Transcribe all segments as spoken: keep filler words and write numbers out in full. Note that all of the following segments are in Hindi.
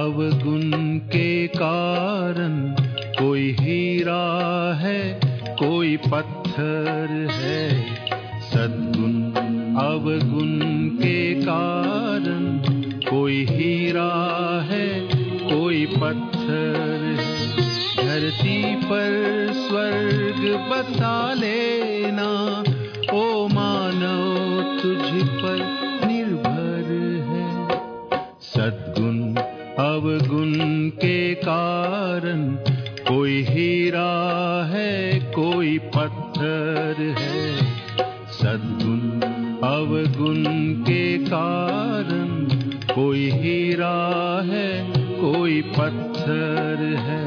अवगुण के कारण, कोई हीरा है कोई पत्थर है। सद्गुण अवगुण के कारण, कोई हीरा है कोई पत्थर है। धरती पर स्वर्ग बसा लेना, ओ मानव तुझ पर निर्भर है। सद्गुण अवगुण के कारण, कोई हीरा है कोई पत्थर है। सद्गुण अवगुण के कारण, कोई हीरा है कोई पत्थर है।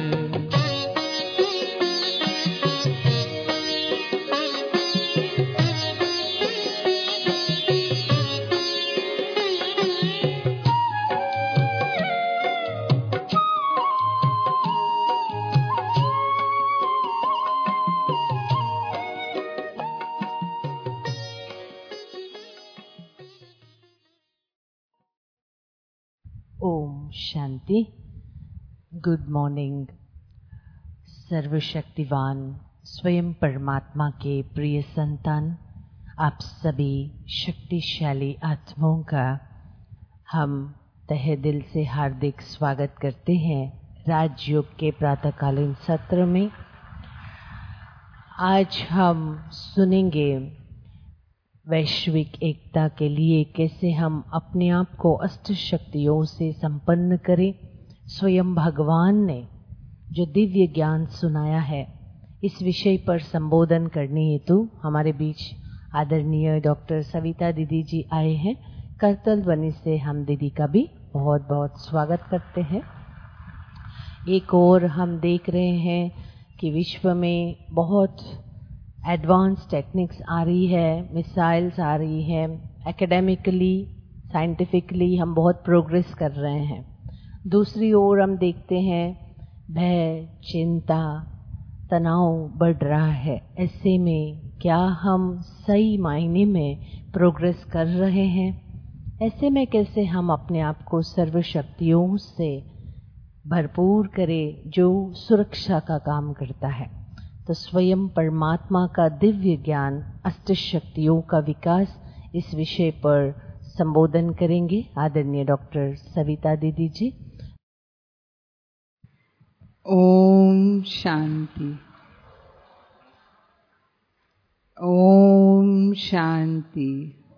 ओम शांति। Good morning. सर्वशक्तिवान स्वयं परमात्मा के प्रिय संतान, आप सभी शक्तिशाली आत्माओं का हम तहे दिल से हार्दिक स्वागत करते हैं राजयोग के प्रातःकालीन सत्र में। आज हम सुनेंगे वैश्विक एकता के लिए कैसे हम अपने आप को अष्ट शक्तियों से संपन्न करें। स्वयं भगवान ने जो दिव्य ज्ञान सुनाया है, इस विषय पर संबोधन करने हेतु हमारे बीच आदरणीय डॉक्टर सविता दीदी जी आए हैं। करतल बनी से हम दीदी का भी बहुत बहुत स्वागत करते हैं। एक और हम देख रहे हैं कि विश्व में बहुत एडवांस टेक्निक्स आ रही है, मिसाइल्स आ रही है, एकेडमिकली साइंटिफिकली हम बहुत प्रोग्रेस कर रहे हैं। दूसरी ओर हम देखते हैं भय, चिंता, तनाव बढ़ रहा है। ऐसे में क्या हम सही मायने में प्रोग्रेस कर रहे हैं? ऐसे में कैसे हम अपने आप को सर्व शक्तियों से भरपूर करें जो सुरक्षा का काम करता है? तो स्वयं परमात्मा का दिव्य ज्ञान, अष्ट शक्तियों का विकास, इस विषय पर संबोधन करेंगे आदरणीय डॉक्टर सविता दीदी जी। ओम शांति। ओम शांति।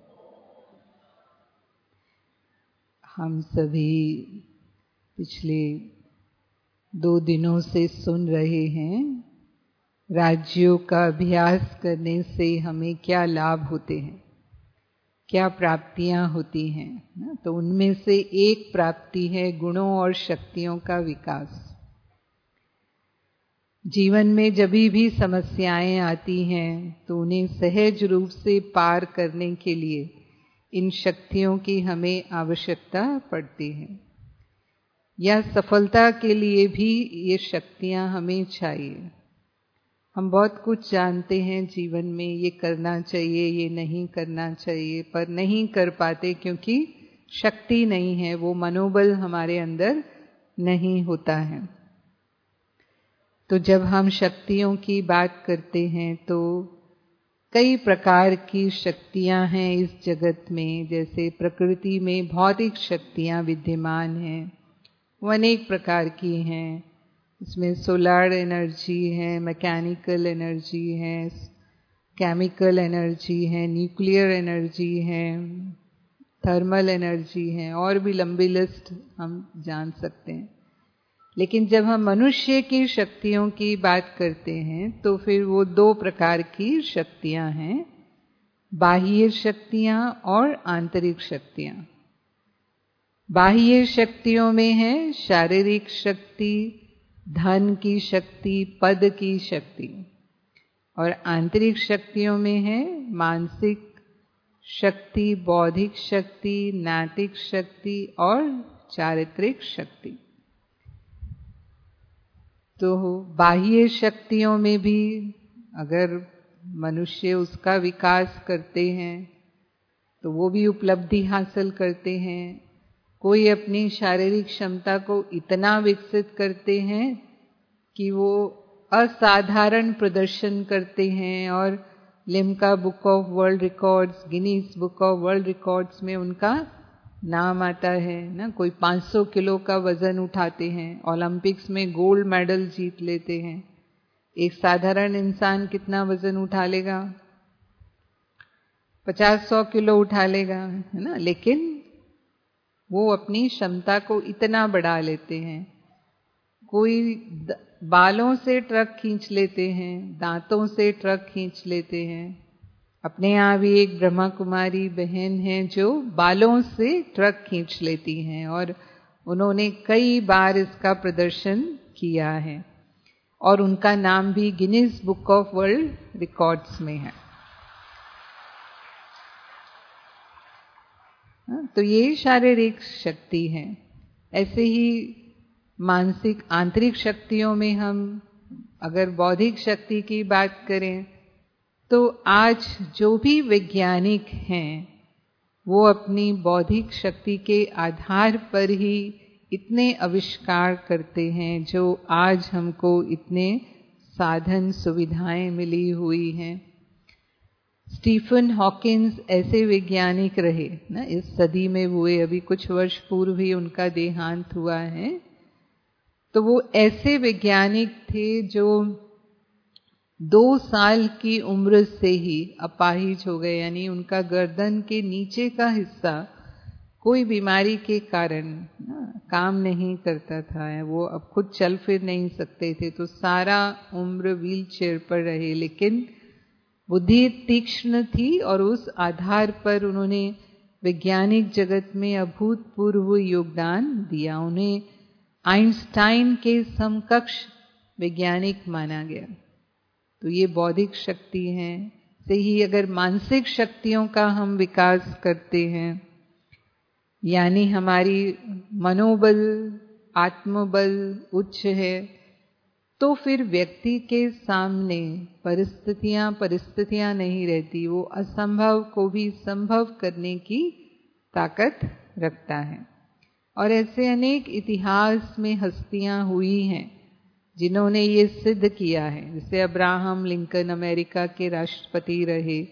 हम सभी पिछले दो दिनों से सुन रहे हैं राज्यों का अभ्यास करने से हमें क्या लाभ होते हैं, क्या प्राप्तियां होती हैं। तो उनमें से एक प्राप्ति है गुणों और शक्तियों का विकास। जीवन में जब भी समस्याएं आती हैं तो उन्हें सहज रूप से पार करने के लिए इन शक्तियों की हमें आवश्यकता पड़ती है, या सफलता के लिए भी ये शक्तियां हमें चाहिए। हम बहुत कुछ जानते हैं जीवन में, ये करना चाहिए, ये नहीं करना चाहिए, पर नहीं कर पाते क्योंकि शक्ति नहीं है, वो मनोबल हमारे अंदर नहीं होता है। तो जब हम शक्तियों की बात करते हैं तो कई प्रकार की शक्तियां हैं इस जगत में। जैसे प्रकृति में भौतिक शक्तियां विद्यमान हैं, वो अनेक प्रकार की हैं। इसमें सोलर एनर्जी है, मैकेनिकल एनर्जी है, केमिकल एनर्जी है, न्यूक्लियर एनर्जी है, थर्मल एनर्जी है, और भी लंबी लिस्ट हम जान सकते हैं। लेकिन जब हम मनुष्य की शक्तियों की बात करते हैं तो फिर वो दो प्रकार की शक्तियां हैं, बाह्य शक्तियां और आंतरिक शक्तियां। बाह्य शक्तियों में है शारीरिक शक्ति, धन की शक्ति, पद की शक्ति, और आंतरिक शक्तियों में है मानसिक शक्ति, बौद्धिक शक्ति, नैतिक शक्ति और चारित्रिक शक्ति। तो बाह्य शक्तियों में भी अगर मनुष्य उसका विकास करते हैं तो वो भी उपलब्धि हासिल करते हैं। कोई अपनी शारीरिक क्षमता को इतना विकसित करते हैं कि वो असाधारण प्रदर्शन करते हैं और Limca book of world records, Guinness book of world records में उनका नाम आता है ना। कोई पाँच सौ किलो का वजन उठाते हैं, ओलंपिक्स में गोल्ड मेडल जीत लेते हैं। एक साधारण इंसान कितना वजन उठा लेगा? पचास सौ किलो उठा लेगा, है ना। लेकिन वो अपनी क्षमता को इतना बढ़ा लेते हैं। कोई बालों से ट्रक खींच लेते हैं, दांतों से ट्रक खींच लेते हैं। अपने यहाँ भी एक ब्रह्मा कुमारी बहन है जो बालों से ट्रक खींच लेती हैं और उन्होंने कई बार इसका प्रदर्शन किया है और उनका नाम भी Guinness book of world records में है। तो ये शारीरिक शक्ति है। ऐसे ही मानसिक आंतरिक शक्तियों में हम अगर बौद्धिक शक्ति की बात करें तो आज जो भी वैज्ञानिक हैं वो अपनी बौद्धिक शक्ति के आधार पर ही इतने आविष्कार करते हैं जो आज हमको इतने साधन सुविधाएं मिली हुई हैं। स्टीफन हॉकिंस ऐसे वैज्ञानिक रहे ना, इस सदी में हुए, अभी कुछ वर्ष पूर्व ही उनका देहांत हुआ है। तो वो ऐसे वैज्ञानिक थे जो दो साल की उम्र से ही अपाहिज हो गए, यानी उनका गर्दन के नीचे का हिस्सा कोई बीमारी के कारण ना, काम नहीं करता था। वो अब खुद चल फिर नहीं सकते थे, तो सारा उम्र व्हील चेयर पर रहे। लेकिन बुद्धि तीक्ष्ण थी और उस आधार पर उन्होंने वैज्ञानिक जगत में अभूतपूर्व योगदान दिया। उन्हें आइंस्टाइन के समकक्ष वैज्ञानिक माना गया। तो ये बौद्धिक शक्ति है। से ही अगर मानसिक शक्तियों का हम विकास करते हैं, यानी हमारी मनोबल, आत्मबल उच्च है, तो फिर व्यक्ति के सामने परिस्थितियां परिस्थितियां नहीं रहती। वो असंभव को भी संभव करने की ताकत रखता है। और ऐसे अनेक इतिहास में हस्तियां हुई हैं जिन्होंने ये सिद्ध किया है। जैसे अब्राहम लिंकन अमेरिका के राष्ट्रपति रहे,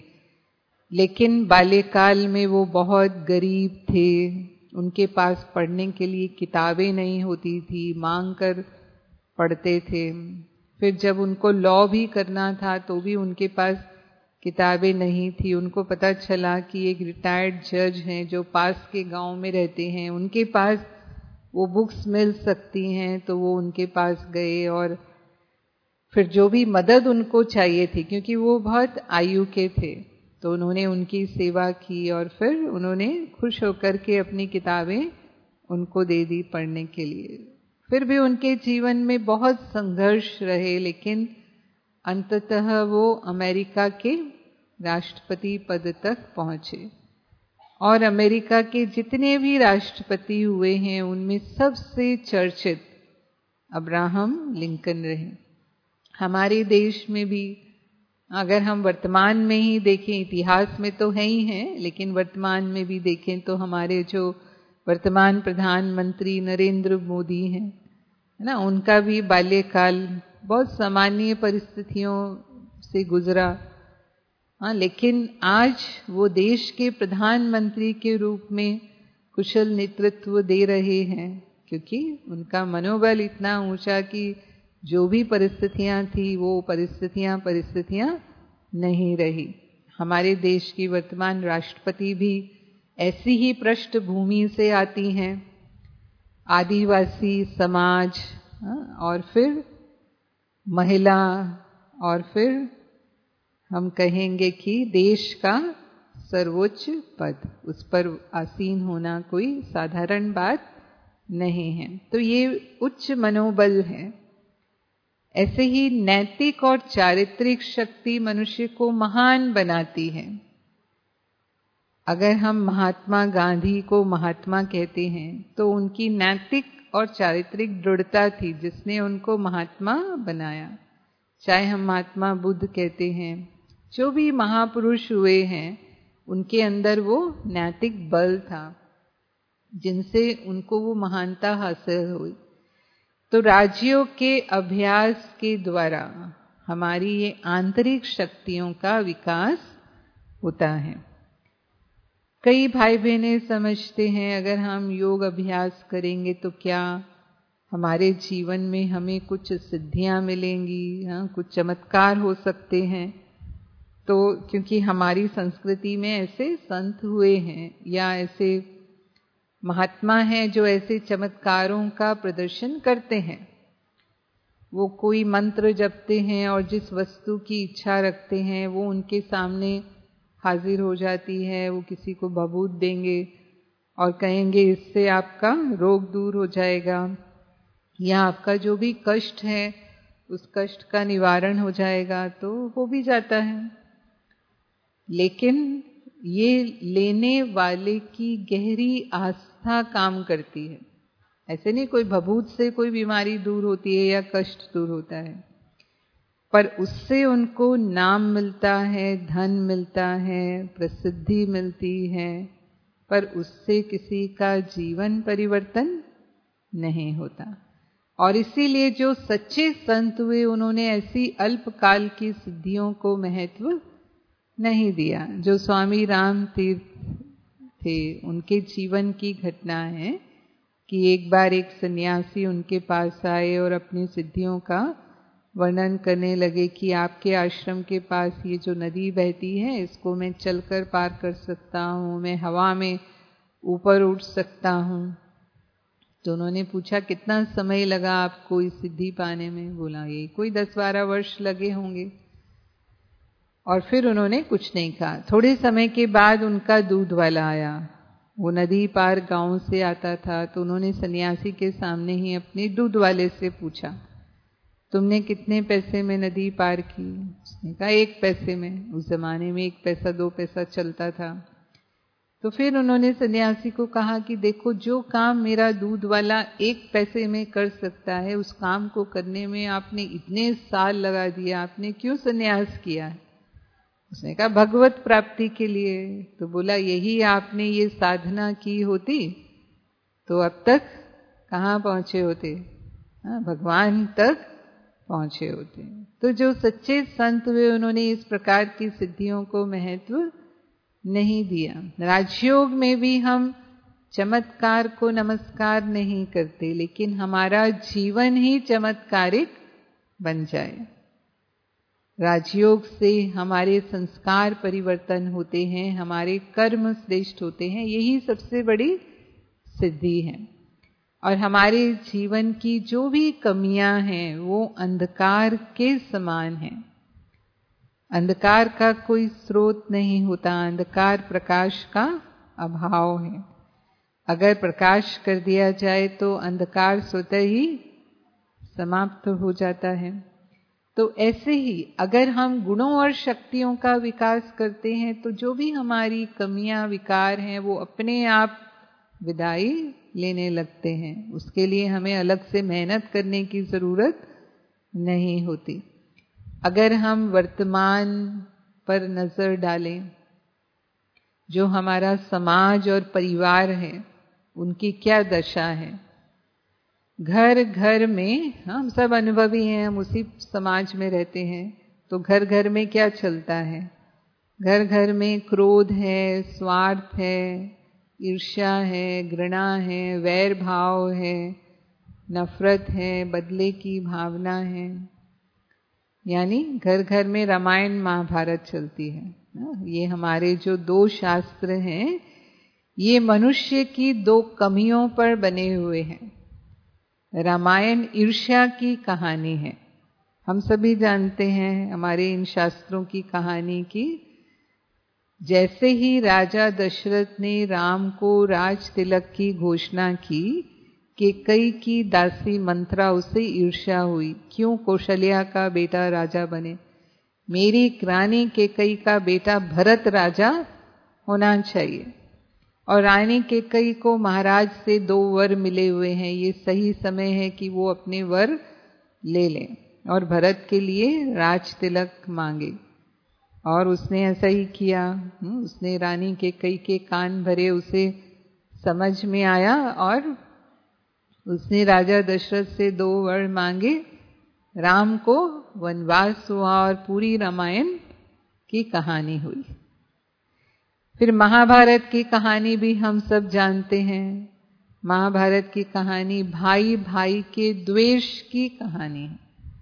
लेकिन बाल्यकाल में वो बहुत गरीब थे। उनके पास पढ़ने के लिए किताबें नहीं होती थी, मांग कर पढ़ते थे। फिर जब उनको लॉ भी करना था तो भी उनके पास किताबें नहीं थी। उनको पता चला कि एक रिटायर्ड जज हैं जो पास के गांव में रहते हैं, उनके पास वो बुक्स मिल सकती हैं। तो वो उनके पास गए और फिर जो भी मदद उनको चाहिए थी, क्योंकि वो बहुत आयु के थे, तो उन्होंने उनकी सेवा की और फिर उन्होंने खुश होकर के अपनी किताबें उनको दे दी पढ़ने के लिए। फिर भी उनके जीवन में बहुत संघर्ष रहे, लेकिन अंततः वो अमेरिका के राष्ट्रपति पद तक पहुंचे। और अमेरिका के जितने भी राष्ट्रपति हुए हैं उनमें सबसे चर्चित अब्राहम लिंकन रहे। हमारे देश में भी अगर हम वर्तमान में ही देखें, इतिहास में तो है ही हैं, लेकिन वर्तमान में भी देखें तो हमारे जो वर्तमान प्रधानमंत्री नरेंद्र मोदी हैं, है ना, उनका भी बाल्यकाल बहुत सामान्य परिस्थितियों से गुजरा। हाँ, लेकिन आज वो देश के प्रधानमंत्री के रूप में कुशल नेतृत्व दे रहे हैं, क्योंकि उनका मनोबल इतना ऊंचा कि जो भी परिस्थितियां थी वो परिस्थितियां परिस्थितियां नहीं रही। हमारे देश की वर्तमान राष्ट्रपति भी ऐसी ही पृष्ठभूमि से आती हैं, आदिवासी समाज, और फिर महिला, और फिर हम कहेंगे कि देश का सर्वोच्च पद, उस पर आसीन होना कोई साधारण बात नहीं है। तो ये उच्च मनोबल है। ऐसे ही नैतिक और चारित्रिक शक्ति मनुष्य को महान बनाती है। अगर हम महात्मा गांधी को महात्मा कहते हैं तो उनकी नैतिक और चारित्रिक दृढ़ता थी जिसने उनको महात्मा बनाया। चाहे हम महात्मा बुद्ध कहते हैं, जो भी महापुरुष हुए हैं उनके अंदर वो नैतिक बल था। जिनसे उनको वो महानता हासिल हुई। तो राजयोग के अभ्यास के द्वारा हमारी ये आंतरिक शक्तियों का विकास होता है। कई भाई बहनें समझते हैं अगर हम योग अभ्यास करेंगे तो क्या हमारे जीवन में हमें कुछ सिद्धियां मिलेंगी, हाँ, कुछ चमत्कार हो सकते हैं। तो क्योंकि हमारी संस्कृति में ऐसे संत हुए हैं या ऐसे महात्मा हैं जो ऐसे चमत्कारों का प्रदर्शन करते हैं। वो कोई मंत्र जपते हैं और जिस वस्तु की इच्छा रखते हैं वो उनके सामने हाजिर हो जाती है। वो किसी को भभूत देंगे और कहेंगे इससे आपका रोग दूर हो जाएगा या आपका जो भी कष्ट है उस कष्ट का निवारण हो जाएगा, तो हो भी जाता है। लेकिन ये लेने वाले की गहरी आस्था काम करती है। ऐसे नहीं कोई भभूत से कोई बीमारी दूर होती है या कष्ट दूर होता है, पर उससे उनको नाम मिलता है, धन मिलता है, प्रसिद्धि मिलती है, पर उससे किसी का जीवन परिवर्तन नहीं होता। और इसीलिए जो सच्चे संत हुए उन्होंने ऐसी अल्पकाल की सिद्धियों को महत्व नहीं दिया। जो स्वामी राम तीर्थ थे उनके जीवन की घटना है कि एक बार एक सन्यासी उनके पास आए और अपनी सिद्धियों का वर्णन करने लगे कि आपके आश्रम के पास ये जो नदी बहती है इसको मैं चलकर पार कर सकता हूँ, मैं हवा में ऊपर उड़ सकता हूँ। तो उन्होंने पूछा कितना समय लगा आपको इस सिद्धि पाने में? बोला ये कोई दस बारह वर्ष लगे होंगे। और फिर उन्होंने कुछ नहीं कहा। थोड़े समय के बाद उनका दूध वाला आया। वो नदी पार गांव से आता था, तो उन्होंने सन्यासी के सामने ही अपने दूध वाले से पूछा तुमने कितने पैसे में नदी पार की? उसने कहा एक पैसे में। उस जमाने में एक पैसा दो पैसा चलता था। तो फिर उन्होंने सन्यासी को कहा कि देखो जो काम मेरा दूध वाला एक पैसे में कर सकता है उस काम को करने में आपने इतने साल लगा दिया, आपने क्यों सन्यास किया है? उसने कहा भगवत प्राप्ति के लिए। तो बोला यही आपने ये साधना की होती तो अब तक कहाँ पहुंचे होते? हाँ, भगवान तक पहुंचे होते। तो जो सच्चे संत हुए उन्होंने इस प्रकार की सिद्धियों को महत्व नहीं दिया। राजयोग में भी हम चमत्कार को नमस्कार नहीं करते, लेकिन हमारा जीवन ही चमत्कारिक बन जाए। राजयोग से हमारे संस्कार परिवर्तन होते हैं, हमारे कर्म श्रेष्ठ होते हैं, यही सबसे बड़ी सिद्धि है। और हमारे जीवन की जो भी कमियां हैं वो अंधकार के समान हैं। अंधकार का कोई स्रोत नहीं होता, अंधकार प्रकाश का अभाव है। अगर प्रकाश कर दिया जाए तो अंधकार स्वतः ही समाप्त हो जाता है। तो ऐसे ही अगर हम गुणों और शक्तियों का विकास करते हैं तो जो भी हमारी कमियां विकार हैं वो अपने आप विदाई लेने लगते हैं। उसके लिए हमें अलग से मेहनत करने की जरूरत नहीं होती। अगर हम वर्तमान पर नजर डालें, जो हमारा समाज और परिवार है उनकी क्या दशा है। घर घर में, हम सब अनुभवी हैं, हम उसी समाज में रहते हैं, तो घर घर में क्या चलता है? घर घर में क्रोध है, स्वार्थ है, ईर्ष्या है, घृणा है, वैर भाव है, नफरत है, बदले की भावना है। यानी घर घर में रामायण महाभारत चलती है। ये हमारे जो दो शास्त्र हैं ये मनुष्य की दो कमियों पर बने हुए हैं। रामायण ईर्ष्या की कहानी है। हम सभी जानते हैं हमारे इन शास्त्रों की कहानी की। जैसे ही राजा दशरथ ने राम को राज तिलक की घोषणा की, केकई की दासी मंत्रा उसे ईर्ष्या हुई, क्यों कौशल्या का बेटा राजा बने, मेरी रानी केकई का बेटा भरत राजा होना चाहिए। और रानी केकई को महाराज से दो वर मिले हुए हैं, ये सही समय है कि वो अपने वर ले लें और भरत के लिए राज तिलक मांगे। और उसने ऐसा ही किया। उसने रानी केकई के कान भरे, उसे समझ में आया और उसने राजा दशरथ से दो वर मांगे। राम को वनवास हुआ और पूरी रामायण की कहानी हुई। फिर महाभारत की कहानी भी हम सब जानते हैं। महाभारत की कहानी भाई भाई के द्वेष की कहानी है।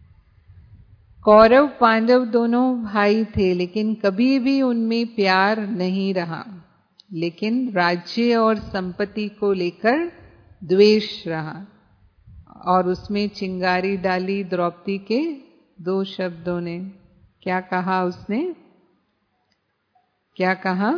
कौरव पांडव दोनों भाई थे, लेकिन कभी भी उनमें प्यार नहीं रहा, लेकिन राज्य और संपत्ति को लेकर द्वेष रहा। और उसमें चिंगारी डाली द्रौपदी के दो शब्दों ने। क्या कहा उसने? क्या कहा?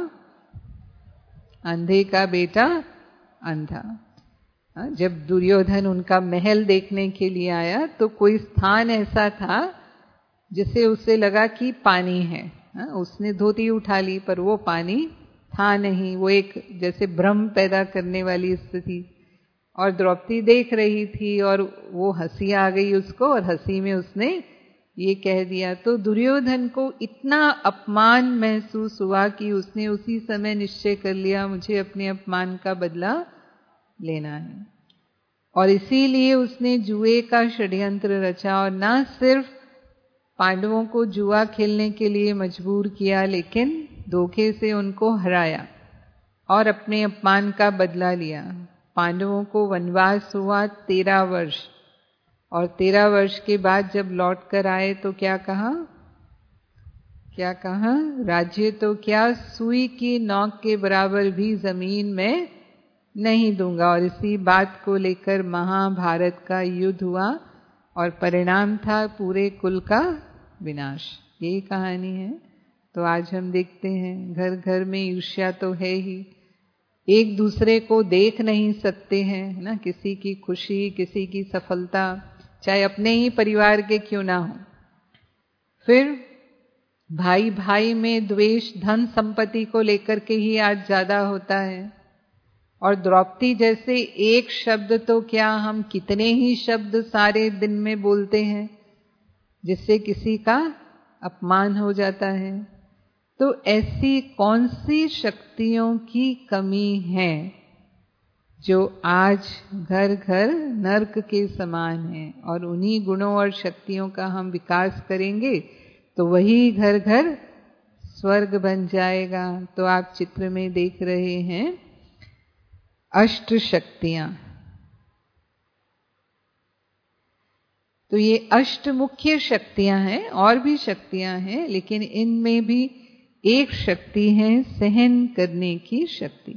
अंधे का बेटा अंधा। जब दुर्योधन उनका महल देखने के लिए आया तो कोई स्थान ऐसा था जिसे उसे लगा कि पानी है। उसने धोती उठा ली पर वो पानी था नहीं। वो एक जैसे भ्रम पैदा करने वाली स्थिति। और द्रौपदी देख रही थी और वो हंसी आ गई उसको, और हंसी में उसने ये कह दिया। तो दुर्योधन को इतना अपमान महसूस हुआ कि उसने उसी समय निश्चय कर लिया, मुझे अपने अपमान का बदला लेना है। और इसीलिए उसने जुए का षड्यंत्र रचा, और ना सिर्फ पांडवों को जुआ खेलने के लिए मजबूर किया, लेकिन धोखे से उनको हराया और अपने अपमान का बदला लिया। पांडवों को वनवास हुआ तेरह वर्ष, और तेरह वर्ष के बाद जब लौट कर आए तो क्या कहा? क्या कहा? राज्य तो क्या, सुई की नोक के बराबर भी जमीन में नहीं दूंगा। और इसी बात को लेकर महाभारत का युद्ध हुआ और परिणाम था पूरे कुल का विनाश। यही कहानी है। तो आज हम देखते हैं घर घर में ईर्ष्या तो है ही, एक दूसरे को देख नहीं सकते हैं, है ना। किसी की खुशी, किसी की सफलता, चाहे अपने ही परिवार के क्यों ना हो। फिर भाई भाई में द्वेष धन संपत्ति को लेकर के ही आज ज्यादा होता है। और द्रौपदी जैसे एक शब्द तो क्या, हम कितने ही शब्द सारे दिन में बोलते हैं जिससे किसी का अपमान हो जाता है। तो ऐसी कौन सी शक्तियों की कमी है जो आज घर घर नर्क के समान है? और उन्हीं गुणों और शक्तियों का हम विकास करेंगे तो वही घर घर स्वर्ग बन जाएगा। तो आप चित्र में देख रहे हैं अष्ट शक्तियां। तो ये अष्ट मुख्य शक्तियां हैं, और भी शक्तियां हैं, लेकिन इनमें भी एक शक्ति है सहन करने की शक्ति।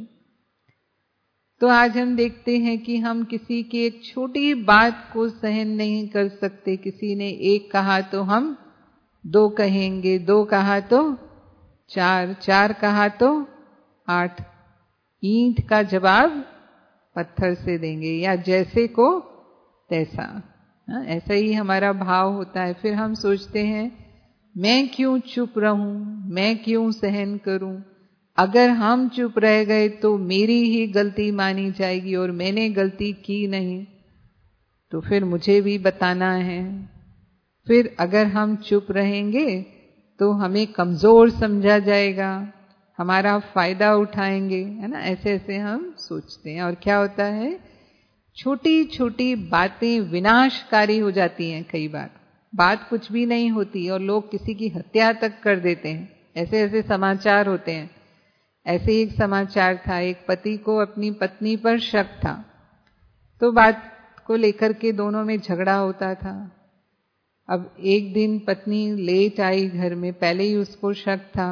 तो आज हम देखते हैं कि हम किसी की एक छोटी बात को सहन नहीं कर सकते। किसी ने एक कहा तो हम दो कहेंगे, दो कहा तो चार, चार कहा तो आठ। ईंट का जवाब पत्थर से देंगे, या जैसे को तैसा। ऐसा ही हमारा भाव होता है। फिर हम सोचते हैं मैं क्यों चुप रहूं, मैं क्यों सहन करूं। अगर हम चुप रह गए तो मेरी ही गलती मानी जाएगी, और मैंने गलती की नहीं तो फिर मुझे भी बताना है। फिर अगर हम चुप रहेंगे तो हमें कमजोर समझा जाएगा, हमारा फायदा उठाएंगे, है ना। ऐसे ऐसे हम सोचते हैं। और क्या होता है, छोटी छोटी बातें विनाशकारी हो जाती हैं। कई बार बात कुछ भी नहीं होती और लोग किसी की हत्या तक कर देते हैं। ऐसे ऐसे समाचार होते हैं। ऐसे एक समाचार था, एक पति को अपनी पत्नी पर शक था, तो बात को लेकर के दोनों में झगड़ा होता था। अब एक दिन पत्नी लेट आई घर में, पहले ही उसको शक था,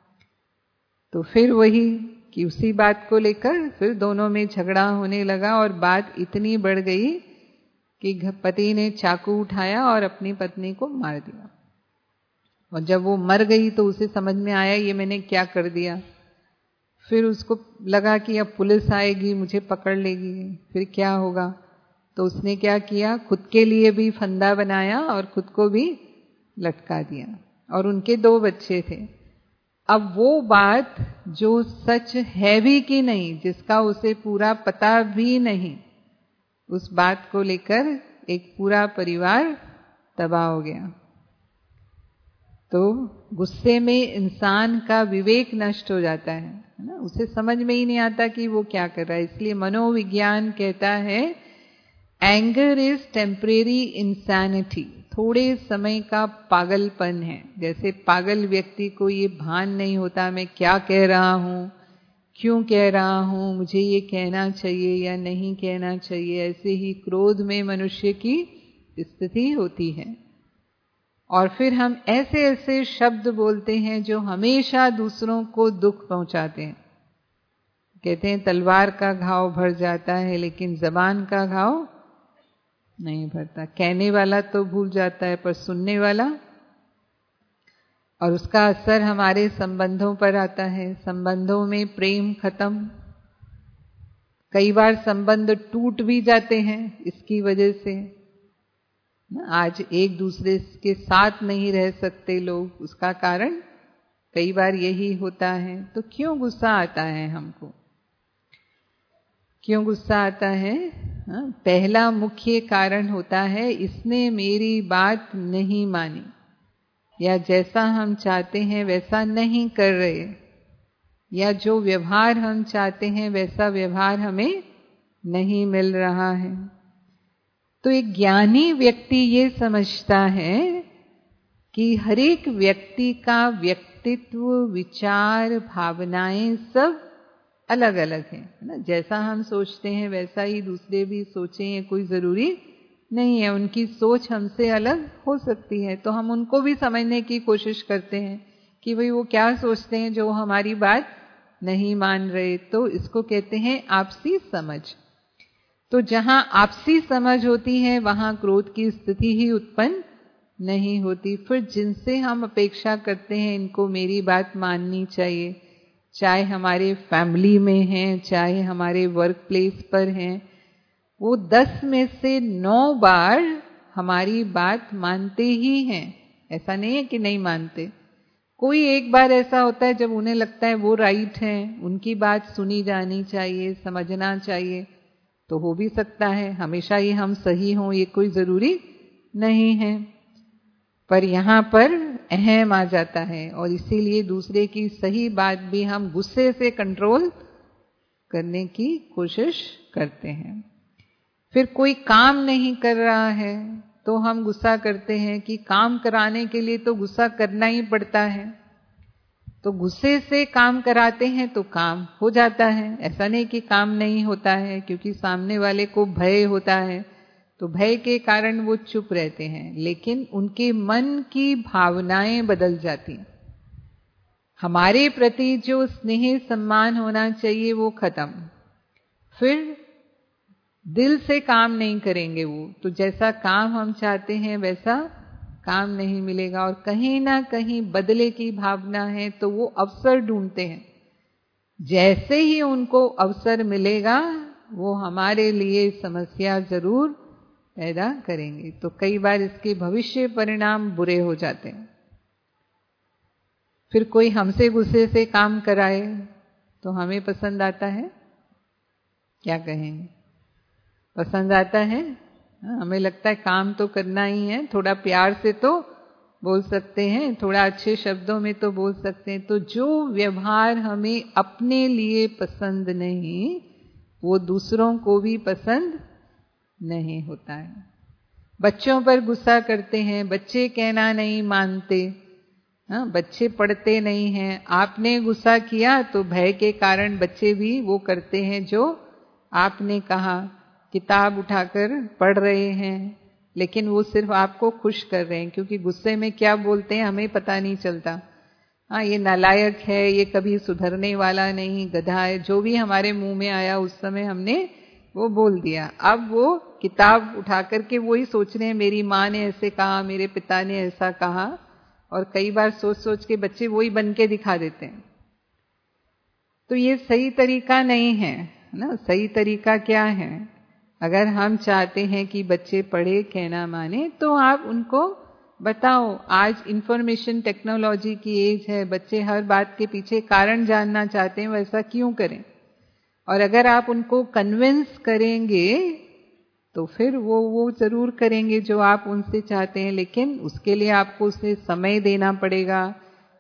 तो फिर वही कि उसी बात को लेकर फिर दोनों में झगड़ा होने लगा, और बात इतनी बढ़ गई कि पति ने चाकू उठाया और अपनी पत्नी को मार दिया। और जब वो मर गई तो उसे समझ में आया ये मैंने क्या कर दिया। फिर उसको लगा कि अब पुलिस आएगी, मुझे पकड़ लेगी, फिर क्या होगा। तो उसने क्या किया, खुद के लिए भी फंदा बनाया और खुद को भी लटका दिया। और उनके दो बच्चे थे। अब वो बात जो सच है भी कि नहीं, जिसका उसे पूरा पता भी नहीं, उस बात को लेकर एक पूरा परिवार तबाह हो गया। तो गुस्से में इंसान का विवेक नष्ट हो जाता है। है ना, उसे समझ में ही नहीं आता कि वो क्या कर रहा है। इसलिए मनोविज्ञान कहता है एंगर इज टेम्परेरी इंसैनिटी, थोड़े समय का पागलपन है। जैसे पागल व्यक्ति को ये भान नहीं होता मैं क्या कह रहा हूँ, क्यों कह रहा हूँ, मुझे ये कहना चाहिए या नहीं कहना चाहिए, ऐसे ही क्रोध में मनुष्य की स्थिति होती है। और फिर हम ऐसे ऐसे शब्द बोलते हैं जो हमेशा दूसरों को दुख पहुंचाते हैं। कहते हैं तलवार का घाव भर जाता है लेकिन जबान का घाव नहीं भरता। कहने वाला तो भूल जाता है पर सुनने वाला, और उसका असर हमारे संबंधों पर आता है। संबंधों में प्रेम खत्म, कई बार संबंध टूट भी जाते हैं इसकी वजह से। आज एक दूसरे के साथ नहीं रह सकते लोग, उसका कारण कई बार यही होता है। तो क्यों गुस्सा आता है हमको, क्यों गुस्सा आता है? हा? पहला मुख्य कारण होता है इसने मेरी बात नहीं मानी, या जैसा हम चाहते हैं वैसा नहीं कर रहे, या जो व्यवहार हम चाहते हैं वैसा व्यवहार हमें नहीं मिल रहा है। तो एक ज्ञानी व्यक्ति ये समझता है कि हर एक व्यक्ति का व्यक्तित्व, विचार, भावनाएं सब अलग अलग है ना। जैसा हम सोचते हैं वैसा ही दूसरे भी सोचें, ये कोई जरूरी नहीं है। उनकी सोच हमसे अलग हो सकती है, तो हम उनको भी समझने की कोशिश करते हैं कि भाई वो क्या सोचते हैं जो हमारी बात नहीं मान रहे। तो इसको कहते हैं आपसी समझ। तो जहां आपसी समझ होती है वहां क्रोध की स्थिति ही उत्पन्न नहीं होती। फिर जिनसे हम अपेक्षा करते हैं इनको मेरी बात माननी चाहिए, चाहे हमारे फैमिली में हैं, चाहे हमारे वर्क प्लेस पर हैं, वो दस में से नौ बार हमारी बात मानते ही हैं। ऐसा नहीं है कि नहीं मानते। कोई एक बार ऐसा होता है जब उन्हें लगता है वो राइट हैं, उनकी बात सुनी जानी चाहिए, समझना चाहिए, तो हो भी सकता है। हमेशा ये हम सही हों ये कोई जरूरी नहीं है। पर यहाँ पर अहम आ जाता है और इसीलिए दूसरे की सही बात भी हम गुस्से से कंट्रोल करने की कोशिश करते हैं। फिर कोई काम नहीं कर रहा है तो हम गुस्सा करते हैं कि काम कराने के लिए तो गुस्सा करना ही पड़ता है, तो गुस्से से काम कराते हैं तो काम हो जाता है। ऐसा नहीं कि काम नहीं होता है, क्योंकि सामने वाले को भय होता है तो भय के कारण वो चुप रहते हैं, लेकिन उनके मन की भावनाएं बदल जाती हैं। हमारे प्रति जो स्नेह सम्मान होना चाहिए वो खत्म। फिर दिल से काम नहीं करेंगे वो, तो जैसा काम हम चाहते हैं वैसा काम नहीं मिलेगा। और कहीं ना कहीं बदले की भावना है तो वो अवसर ढूंढते हैं। जैसे ही उनको अवसर मिलेगा वो हमारे लिए समस्या जरूर पैदा करेंगे। तो कई बार इसके भविष्य परिणाम बुरे हो जाते हैं। फिर कोई हमसे गुस्से से काम कराए तो हमें पसंद आता है, क्या कहेंगे? पसंद आता है। हमें लगता है काम तो करना ही है, थोड़ा प्यार से तो बोल सकते हैं, थोड़ा अच्छे शब्दों में तो बोल सकते हैं। तो जो व्यवहार हमें अपने लिए पसंद नहीं वो दूसरों को भी पसंद नहीं होता है। बच्चों पर गुस्सा करते हैं, बच्चे कहना नहीं मानते, हाँ, बच्चे पढ़ते नहीं हैं। आपने गुस्सा किया तो भय के कारण बच्चे भी वो करते हैं जो आपने कहा। किताब उठाकर पढ़ रहे हैं लेकिन वो सिर्फ आपको खुश कर रहे हैं, क्योंकि गुस्से में क्या बोलते हैं हमें पता नहीं चलता। हाँ, ये नालायक है, ये कभी सुधरने वाला नहीं, गधा है, जो भी हमारे मुंह में आया उस समय हमने वो बोल दिया। अब वो किताब उठा करके वही सोच रहे हैं मेरी माँ ने ऐसे कहा, मेरे पिता ने ऐसा कहा, और कई बार सोच सोच के बच्चे वही बन के दिखा देते हैं। तो ये सही तरीका नहीं है ना। सही तरीका क्या है? अगर हम चाहते हैं कि बच्चे पढ़े कहना माने तो आप उनको बताओ, आज इंफॉर्मेशन टेक्नोलॉजी की एज है, बच्चे हर बात के पीछे कारण जानना चाहते हैं, वैसा क्यों करें? और अगर आप उनको कन्विंस करेंगे तो फिर वो वो जरूर करेंगे जो आप उनसे चाहते हैं, लेकिन उसके लिए आपको उसे समय देना पड़ेगा,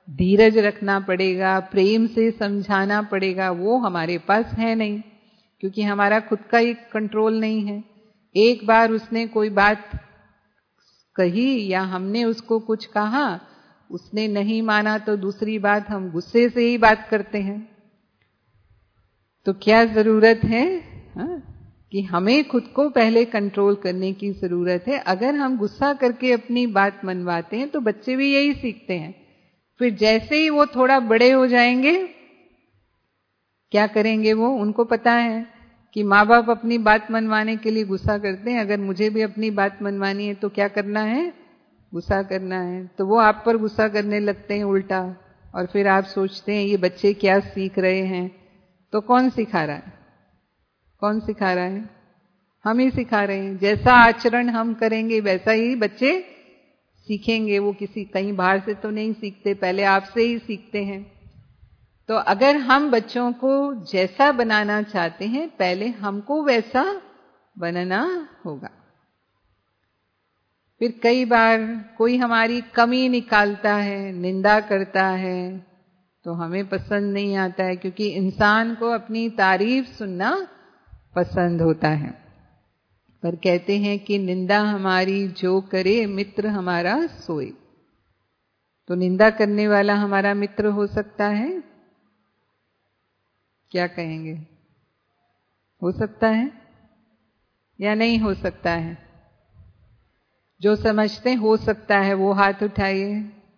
धीरज रखना पड़ेगा, प्रेम से समझाना पड़ेगा, वो हमारे पास है नहीं, क्योंकि हमारा खुद का ही कंट्रोल नहीं है। एक बार उसने कोई बात कही या हमने उसको कुछ कहा, उसने नहीं माना, तो दूसरी बात हम गुस्से से ही बात करते हैं। तो क्या जरूरत है हा? कि हमें खुद को पहले कंट्रोल करने की जरूरत है। अगर हम गुस्सा करके अपनी बात मनवाते हैं तो बच्चे भी यही सीखते हैं। फिर जैसे ही वो थोड़ा बड़े हो जाएंगे, क्या करेंगे वो? उनको पता है कि माँ बाप अपनी बात मनवाने के लिए गुस्सा करते हैं, अगर मुझे भी अपनी बात मनवानी है तो क्या करना है? गुस्सा करना है। तो वो आप पर गुस्सा करने लगते हैं उल्टा, और फिर आप सोचते हैं ये बच्चे क्या सीख रहे हैं। तो कौन सिखा रहा है? कौन सिखा रहा है? हम ही सिखा रहे हैं। जैसा आचरण हम करेंगे वैसा ही बच्चे सीखेंगे। वो किसी कहीं बाहर से तो नहीं सीखते, पहले आपसे ही सीखते हैं। तो अगर हम बच्चों को जैसा बनाना चाहते हैं, पहले हमको वैसा बनना होगा। फिर कई बार कोई हमारी कमी निकालता है, निंदा करता है, तो हमें पसंद नहीं आता है, क्योंकि इंसान को अपनी तारीफ सुनना पसंद होता है। पर कहते हैं कि निंदा हमारी जो करे, मित्र हमारा सोए। तो निंदा करने वाला हमारा मित्र हो सकता है? क्या कहेंगे? हो सकता है या नहीं हो सकता है? जो समझते हो सकता है वो हाथ उठाइए।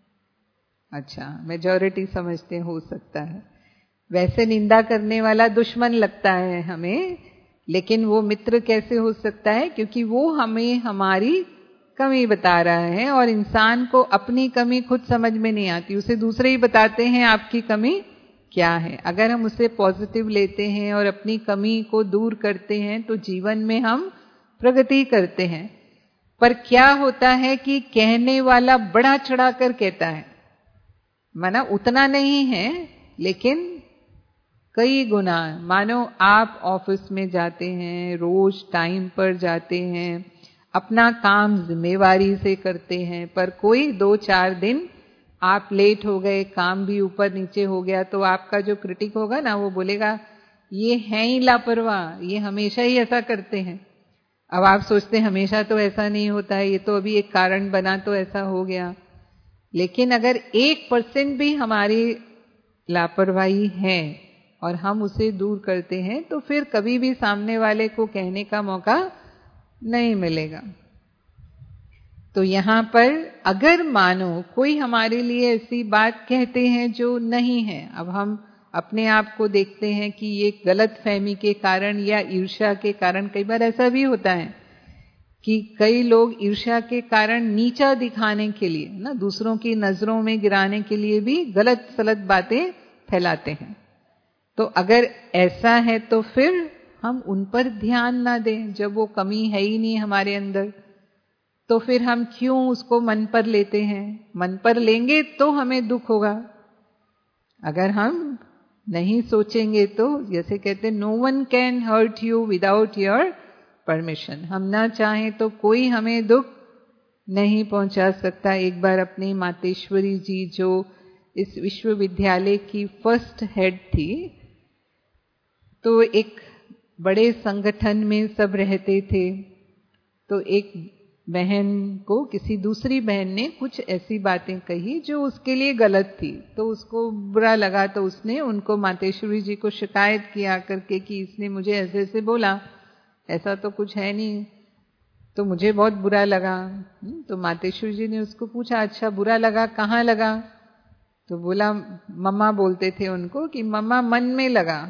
अच्छा, मेजॉरिटी समझते हो सकता है। वैसे निंदा करने वाला दुश्मन लगता है हमें, लेकिन वो मित्र कैसे हो सकता है? क्योंकि वो हमें हमारी कमी बता रहा है, और इंसान को अपनी कमी खुद समझ में नहीं आती, उसे दूसरे ही बताते हैं आपकी कमी क्या है। अगर हम उसे पॉजिटिव लेते हैं और अपनी कमी को दूर करते हैं तो जीवन में हम प्रगति करते हैं। पर क्या होता है कि कहने वाला बड़ा चढ़ाकर कहता है, माना उतना नहीं है लेकिन कई गुना। मानो आप ऑफिस में जाते हैं, रोज टाइम पर जाते हैं, अपना काम जिम्मेवारी से करते हैं, पर कोई दो चार दिन आप लेट हो गए, काम भी ऊपर नीचे हो गया, तो आपका जो क्रिटिक होगा ना, वो बोलेगा ये हैं ही लापरवाह, ये हमेशा ही ऐसा करते हैं। अब आप सोचते हैं हमेशा तो ऐसा नहीं होता है, ये तो अभी एक कारण बना तो ऐसा हो गया। लेकिन अगर एक परसेंट भी हमारी लापरवाही है और हम उसे दूर करते हैं, तो फिर कभी भी सामने वाले को कहने का मौका नहीं मिलेगा। तो यहाँ पर अगर मानो कोई हमारे लिए ऐसी बात कहते हैं जो नहीं है, अब हम अपने आप को देखते हैं कि ये गलत फहमी के कारण या ईर्ष्या के कारण, कई बार ऐसा भी होता है कि कई लोग ईर्ष्या के कारण नीचा दिखाने के लिए ना, दूसरों की नजरों में गिराने के लिए भी गलत सलत बातें फैलाते हैं। तो अगर ऐसा है तो फिर हम उन पर ध्यान ना दें, जब वो कमी है ही नहीं हमारे अंदर, तो फिर हम क्यों उसको मन पर लेते हैं? मन पर लेंगे तो हमें दुख होगा। अगर हम नहीं सोचेंगे तो, जैसे कहते हैं no one can hurt you without your permission, हम ना चाहें तो कोई हमें दुख नहीं पहुंचा सकता। एक बार अपनी मातेश्वरी जी, जो इस विश्वविद्यालय की फर्स्ट हेड थी, तो एक बड़े संगठन में सब रहते थे, तो एक बहन को किसी दूसरी बहन ने कुछ ऐसी बातें कही जो उसके लिए गलत थी, तो उसको बुरा लगा, तो उसने उनको मातेश्वरी जी को शिकायत किया करके कि इसने मुझे ऐसे ऐसे बोला, ऐसा तो कुछ है नहीं, तो मुझे बहुत बुरा लगा। तो मातेश्वरी जी ने उसको पूछा, अच्छा बुरा लगा, कहाँ लगा? तो बोला, मम्मा बोलते थे उनको कि मम्मा मन में लगा।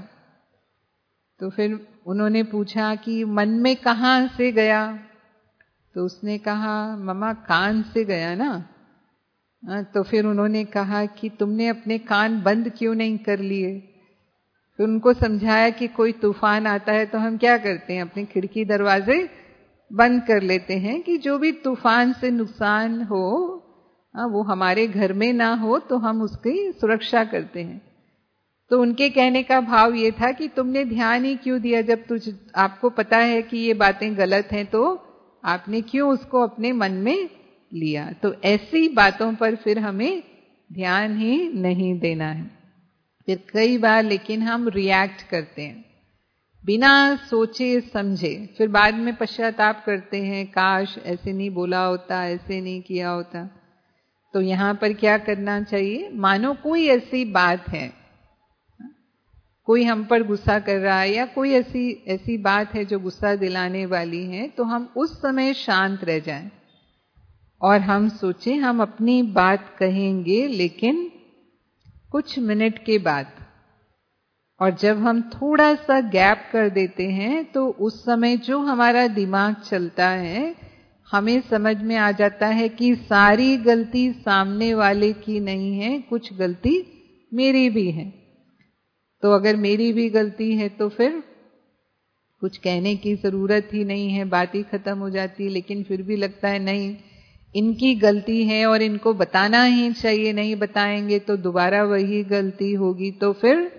तो फिर उन्होंने पूछा कि मन में कहाँ से गया? तो उसने कहा, मम्मा कान से गया ना। तो फिर उन्होंने कहा कि तुमने अपने कान बंद क्यों नहीं कर लिए? फिर उनको समझाया कि कोई तूफान आता है तो हम क्या करते हैं, अपनी खिड़की दरवाजे बंद कर लेते हैं कि जो भी तूफान से नुकसान हो वो हमारे घर में ना हो, तो हम उसकी सुरक्षा करते हैं। तो उनके कहने का भाव ये था कि तुमने ध्यान ही क्यों दिया, जब तुझ आपको पता है कि ये बातें गलत हैं, तो आपने क्यों उसको अपने मन में लिया? तो ऐसी बातों पर फिर हमें ध्यान ही नहीं देना है। फिर कई बार लेकिन हम रिएक्ट करते हैं बिना सोचे समझे, फिर बाद में पश्चाताप करते हैं, काश ऐसे नहीं बोला होता, ऐसे नहीं किया होता। तो यहाँ पर क्या करना चाहिए, मानो कोई ऐसी बात है, कोई हम पर गुस्सा कर रहा है या कोई ऐसी ऐसी बात है जो गुस्सा दिलाने वाली है, तो हम उस समय शांत रह जाएं और हम सोचें हम अपनी बात कहेंगे लेकिन कुछ मिनट के बाद। और जब हम थोड़ा सा गैप कर देते हैं तो उस समय जो हमारा दिमाग चलता है, हमें समझ में आ जाता है कि सारी गलती सामने वाले की नहीं है, कुछ गलती मेरी भी है। तो अगर मेरी भी गलती है तो फिर कुछ कहने की जरूरत ही नहीं है, बात ही खत्म हो जाती है। लेकिन फिर भी लगता है नहीं, इनकी गलती है और इनको बताना ही चाहिए, नहीं बताएंगे तो दोबारा वही गलती होगी। तो फिर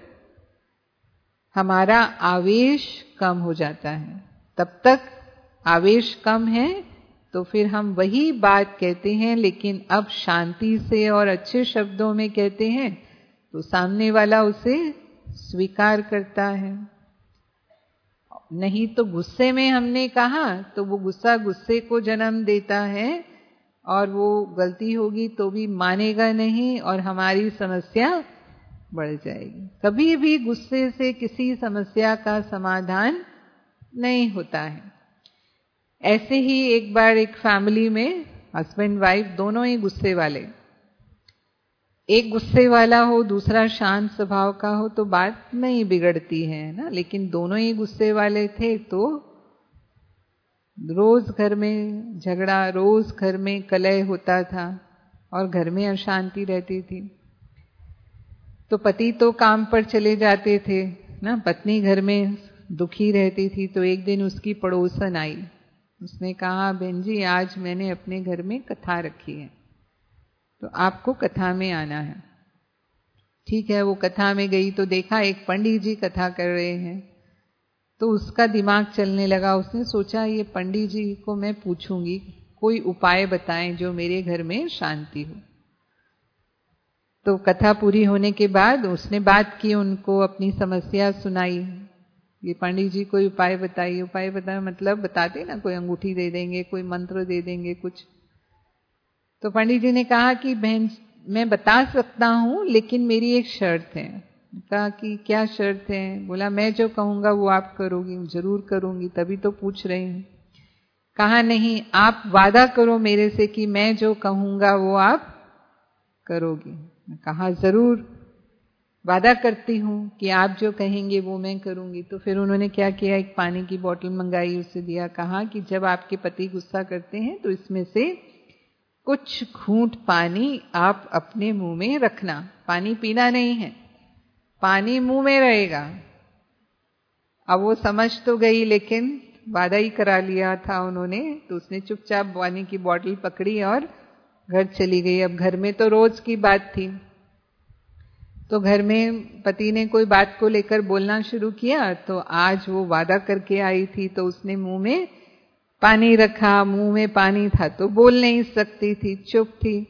हमारा आवेश कम हो जाता है। तब तक आवेश कम है तो फिर हम वही बात कहते हैं, लेकिन अब शांति से और अच्छे शब्दों में कहते हैं तो सामने वाला उसे स्वीकार करता है। नहीं तो गुस्से में हमने कहा तो वो गुस्सा गुस्से को जन्म देता है और वो गलती होगी तो भी मानेगा नहीं और हमारी समस्या बढ़ जाएगी। कभी भी गुस्से से किसी समस्या का समाधान नहीं होता है। ऐसे ही एक बार एक फैमिली में हस्बैंड वाइफ दोनों ही गुस्से वाले, एक गुस्से वाला हो दूसरा शांत स्वभाव का हो तो बात नहीं बिगड़ती है ना, लेकिन दोनों ही गुस्से वाले थे तो रोज घर में झगड़ा, रोज घर में कलह होता था और घर में अशांति रहती थी। तो पति तो काम पर चले जाते थे ना, पत्नी घर में दुखी रहती थी। तो एक दिन उसकी पड़ोसन आई, उसने कहा बहन जी आज मैंने अपने घर में कथा रखी है तो आपको कथा में आना है। ठीक है, वो कथा में गई तो देखा एक पंडित जी कथा कर रहे हैं। तो उसका दिमाग चलने लगा, उसने सोचा ये पंडित जी को मैं पूछूंगी, कोई उपाय बताएं जो मेरे घर में शांति हो। तो कथा पूरी होने के बाद उसने बात की, उनको अपनी समस्या सुनाई। ये पंडित जी कोई उपाय बताइए। उपाय बताए मतलब बताते ना, कोई अंगूठी दे देंगे, कोई मंत्र दे देंगे कुछ। तो पंडित जी ने कहा कि बहन मैं बता सकता हूं लेकिन मेरी एक शर्त है। कहा कि क्या शर्त है? बोला मैं जो कहूंगा वो आप करोगी। जरूर करूंगी, तभी तो पूछ रही हूं। कहा नहीं, आप वादा करो मेरे से कि मैं जो कहूंगा वो आप करोगी। कहा जरूर वादा करती हूं कि आप जो कहेंगे वो मैं करूंगी। तो फिर उन्होंने क्या किया, एक पानी की बोतल मंगाई, उसे दिया। कहा कि जब आपके पति गुस्सा करते हैं तो इसमें से कुछ घूंट पानी आप अपने मुंह में रखना। पानी पीना नहीं है, पानी मुंह में रहेगा। अब वो समझ तो गई लेकिन वादा ही करा लिया था उन्होंने। तो उसने चुपचाप पानी की बोतल पकड़ी और घर चली गई। अब घर में तो रोज की बात थी, तो घर में पति ने कोई बात को लेकर बोलना शुरू किया। तो आज वो वादा करके आई थी तो उसने मुंह में पानी रखा, मुंह में पानी था तो बोल नहीं सकती थी, चुप थी।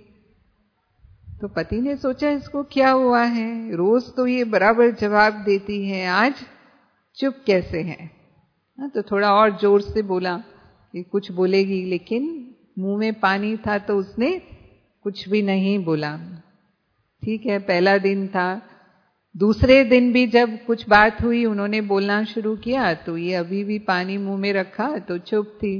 तो पति ने सोचा इसको क्या हुआ है, रोज तो ये बराबर जवाब देती है, आज चुप कैसे है। तो थोड़ा और जोर से बोला कि कुछ बोलेगी, लेकिन मुंह में पानी था तो उसने कुछ भी नहीं बोला। ठीक है, पहला दिन था। दूसरे दिन भी जब कुछ बात हुई, उन्होंने बोलना शुरू किया तो ये अभी भी पानी मुंह में रखा तो चुप थी।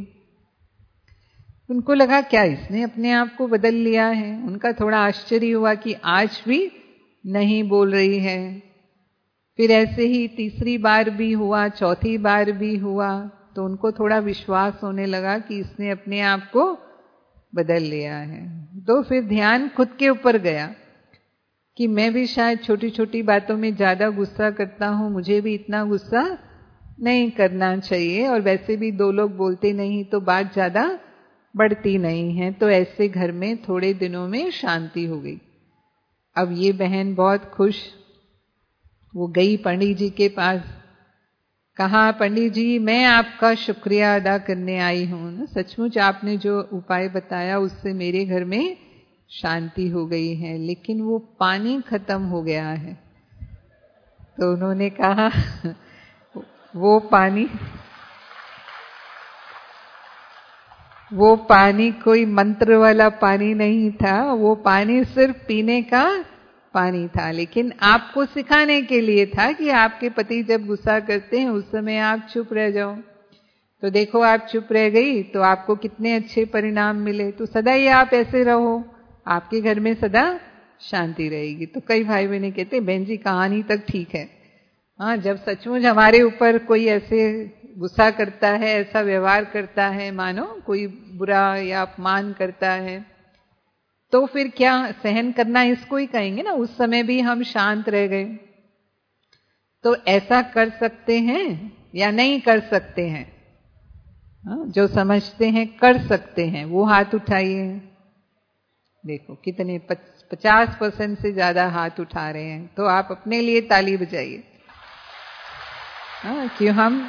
उनको लगा क्या इसने अपने आप को बदल लिया है। उनका थोड़ा आश्चर्य हुआ कि आज भी नहीं बोल रही है। फिर ऐसे ही तीसरी बार भी हुआ, चौथी बार भी हुआ। तो उनको थोड़ा विश्वास होने लगा कि इसने अपने आप को बदल लिया है। तो फिर ध्यान खुद के ऊपर गया कि मैं भी शायद छोटी छोटी बातों में ज्यादा गुस्सा करता हूं, मुझे भी इतना गुस्सा नहीं करना चाहिए। और वैसे भी दो लोग बोलते नहीं तो बात ज्यादा बढ़ती नहीं है। तो ऐसे घर में थोड़े दिनों में शांति हो गई। अब ये बहन बहुत खुश, वो गई पंडित जी के पास। कहा पंडित जी मैं आपका शुक्रिया अदा करने आई हूं, सचमुच आपने जो उपाय बताया उससे मेरे घर में शांति हो गई है, लेकिन वो पानी खत्म हो गया है। तो उन्होंने कहा वो पानी वो पानी कोई मंत्र वाला पानी नहीं था, वो पानी सिर्फ पीने का पानी था, लेकिन आपको सिखाने के लिए था कि आपके पति जब गुस्सा करते हैं उस समय आप चुप रह जाओ। तो देखो आप चुप रह गई तो आपको कितने अच्छे परिणाम मिले। तो सदा ही आप ऐसे रहो, आपके घर में सदा शांति रहेगी। तो कई भाई बहनें कहते बहन जी कहानी तक ठीक है, हाँ जब सचमुच हमारे ऊपर कोई ऐसे गुस्सा करता है, ऐसा व्यवहार करता है, मानो कोई बुरा या अपमान करता है, तो फिर क्या सहन करना इसको ही कहेंगे ना। उस समय भी हम शांत रह गए। तो ऐसा कर सकते हैं या नहीं कर सकते हैं? हाँ, जो समझते हैं कर सकते हैं वो हाथ उठाइए। देखो कितने पचास परसेंट से ज्यादा हाथ उठा रहे हैं, तो आप अपने लिए ताली बजाइए। हाँ, क्यों हम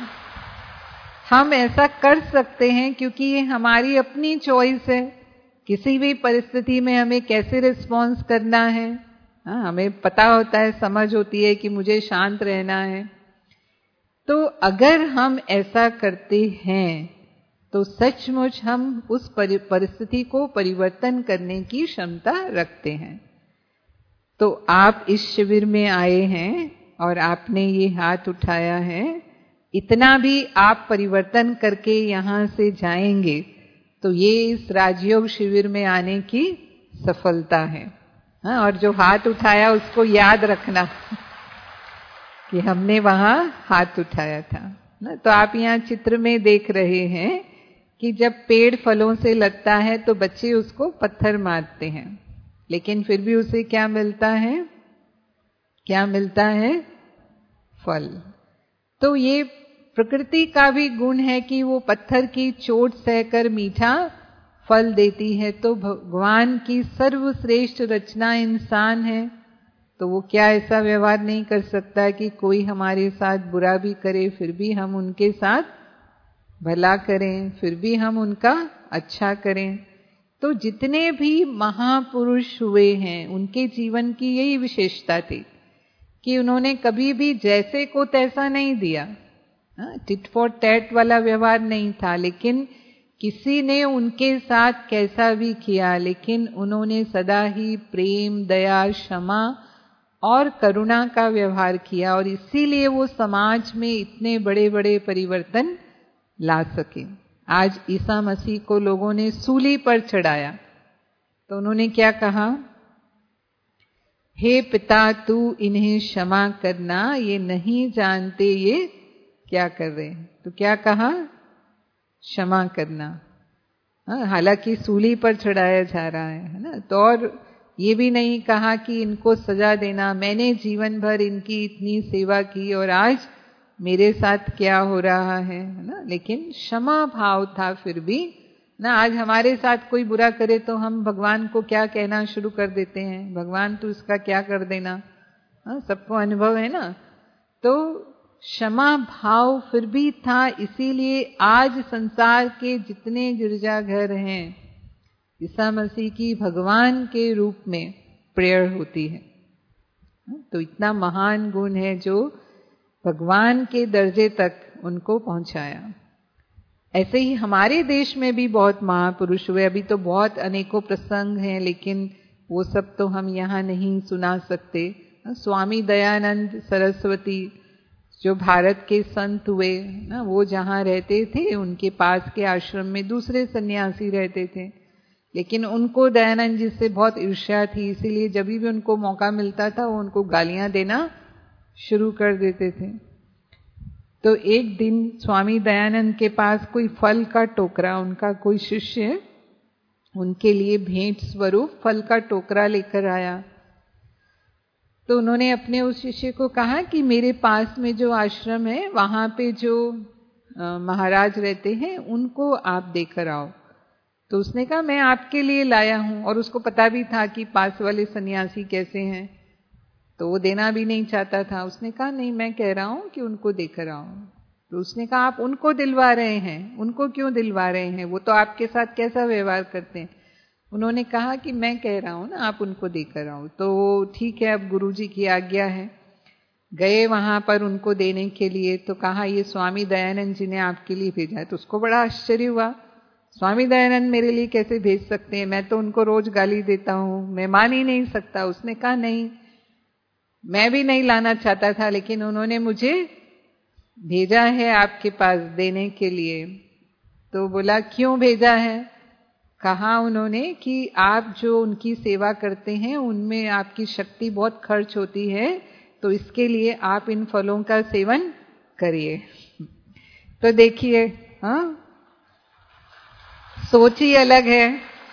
हम ऐसा कर सकते हैं क्योंकि ये हमारी अपनी चॉइस है। किसी भी परिस्थिति में हमें कैसे रिस्पॉन्स करना है, हाँ, हमें पता होता है, समझ होती है कि मुझे शांत रहना है। तो अगर हम ऐसा करते हैं तो सचमुच हम उस परिस्थिति को परिवर्तन करने की क्षमता रखते हैं। तो आप इस शिविर में आए हैं और आपने ये हाथ उठाया है, इतना भी आप परिवर्तन करके यहाँ से जाएंगे तो ये इस राजयोग शिविर में आने की सफलता है। हाँ, और जो हाथ उठाया उसको याद रखना कि हमने वहां हाथ उठाया था ना। तो आप यहाँ चित्र में देख रहे हैं कि जब पेड़ फलों से लगता है तो बच्चे उसको पत्थर मारते हैं, लेकिन फिर भी उसे क्या मिलता है? क्या मिलता है? फल। तो ये प्रकृति का भी गुण है कि वो पत्थर की चोट सहकर मीठा फल देती है। तो भगवान की सर्वश्रेष्ठ रचना इंसान है, तो वो क्या ऐसा व्यवहार नहीं कर सकता कि कोई हमारे साथ बुरा भी करे फिर भी हम उनके साथ भला करें, फिर भी हम उनका अच्छा करें। तो जितने भी महापुरुष हुए हैं उनके जीवन की यही विशेषता थी कि उन्होंने कभी भी जैसे को तैसा नहीं दिया, टिट फॉर टैट वाला व्यवहार नहीं था। लेकिन किसी ने उनके साथ कैसा भी किया, लेकिन उन्होंने सदा ही प्रेम, दया, क्षमा और करुणा का व्यवहार किया, और इसीलिए वो समाज में इतने बड़े बड़े परिवर्तन ला सके। आज ईसा मसीह को लोगों ने सूली पर चढ़ाया तो उन्होंने क्या कहा? हे पिता तू इन्हें क्षमा करना, ये नहीं जानते ये क्या कर रहे हैं। तो क्या कहा? क्षमा करना। हालांकि सूली पर चढ़ाया जा रहा है, है ना। तो और ये भी नहीं कहा कि इनको सजा देना, मैंने जीवन भर इनकी इतनी सेवा की और आज मेरे साथ क्या हो रहा है, है ना। लेकिन क्षमा भाव था फिर भी ना। आज हमारे साथ कोई बुरा करे तो हम भगवान को क्या कहना शुरू कर देते हैं? भगवान तू इसका क्या कर देना। हाँ, सबको अनुभव है ना। तो क्षमा भाव फिर भी था, इसीलिए आज संसार के जितने गिरजाघर हैं ईसा मसीह की भगवान के रूप में प्रेयर होती है। तो इतना महान गुण है जो भगवान के दर्जे तक उनको पहुंचाया। ऐसे ही हमारे देश में भी बहुत महापुरुष हुए। अभी तो बहुत अनेकों प्रसंग हैं, लेकिन वो सब तो हम यहाँ नहीं सुना सकते। स्वामी दयानंद सरस्वती जो भारत के संत हुए ना, वो जहाँ रहते थे उनके पास के आश्रम में दूसरे सन्यासी रहते थे, लेकिन उनको दयानंद जी से बहुत ईर्ष्या थी, इसीलिए जब भी उनको मौका मिलता था वो उनको गालियां देना शुरू कर देते थे। तो एक दिन स्वामी दयानंद के पास कोई फल का टोकरा, उनका कोई शिष्य उनके लिए भेंट स्वरूप फल का टोकरा लेकर आया। तो उन्होंने अपने उस शिष्य को कहा कि मेरे पास में जो आश्रम है वहां पे जो महाराज रहते हैं उनको आप देकर आओ। तो उसने कहा मैं आपके लिए लाया हूं, और उसको पता भी था कि पास वाले सन्यासी कैसे हैं, तो वो देना भी नहीं चाहता था। उसने कहा नहीं, मैं कह रहा हूं कि उनको देकर आओ। तो उसने कहा आप उनको दिलवा रहे हैं, उनको क्यों दिलवा रहे हैं, वो तो आपके साथ कैसा व्यवहार करते हैं। उन्होंने कहा कि मैं कह रहा हूं ना, आप उनको देकर आओ। तो ठीक है, अब गुरुजी की आज्ञा है। गए वहां पर उनको देने के लिए, तो कहा ये स्वामी दयानंद जी ने आपके लिए भेजा है। तो उसको बड़ा आश्चर्य हुआ, स्वामी दयानंद मेरे लिए कैसे भेज सकते हैं, मैं तो उनको रोज गाली देता हूं, मैं मान ही नहीं सकता। उसने कहा नहीं, मैं भी नहीं लाना चाहता था, लेकिन उन्होंने मुझे भेजा है आपके पास देने के लिए। तो बोला क्यों भेजा है? कहा उन्होंने कि आप जो उनकी सेवा करते हैं उनमें आपकी शक्ति बहुत खर्च होती है, तो इसके लिए आप इन फलों का सेवन करिए। तो देखिए, हाँ, सोच ही अलग है।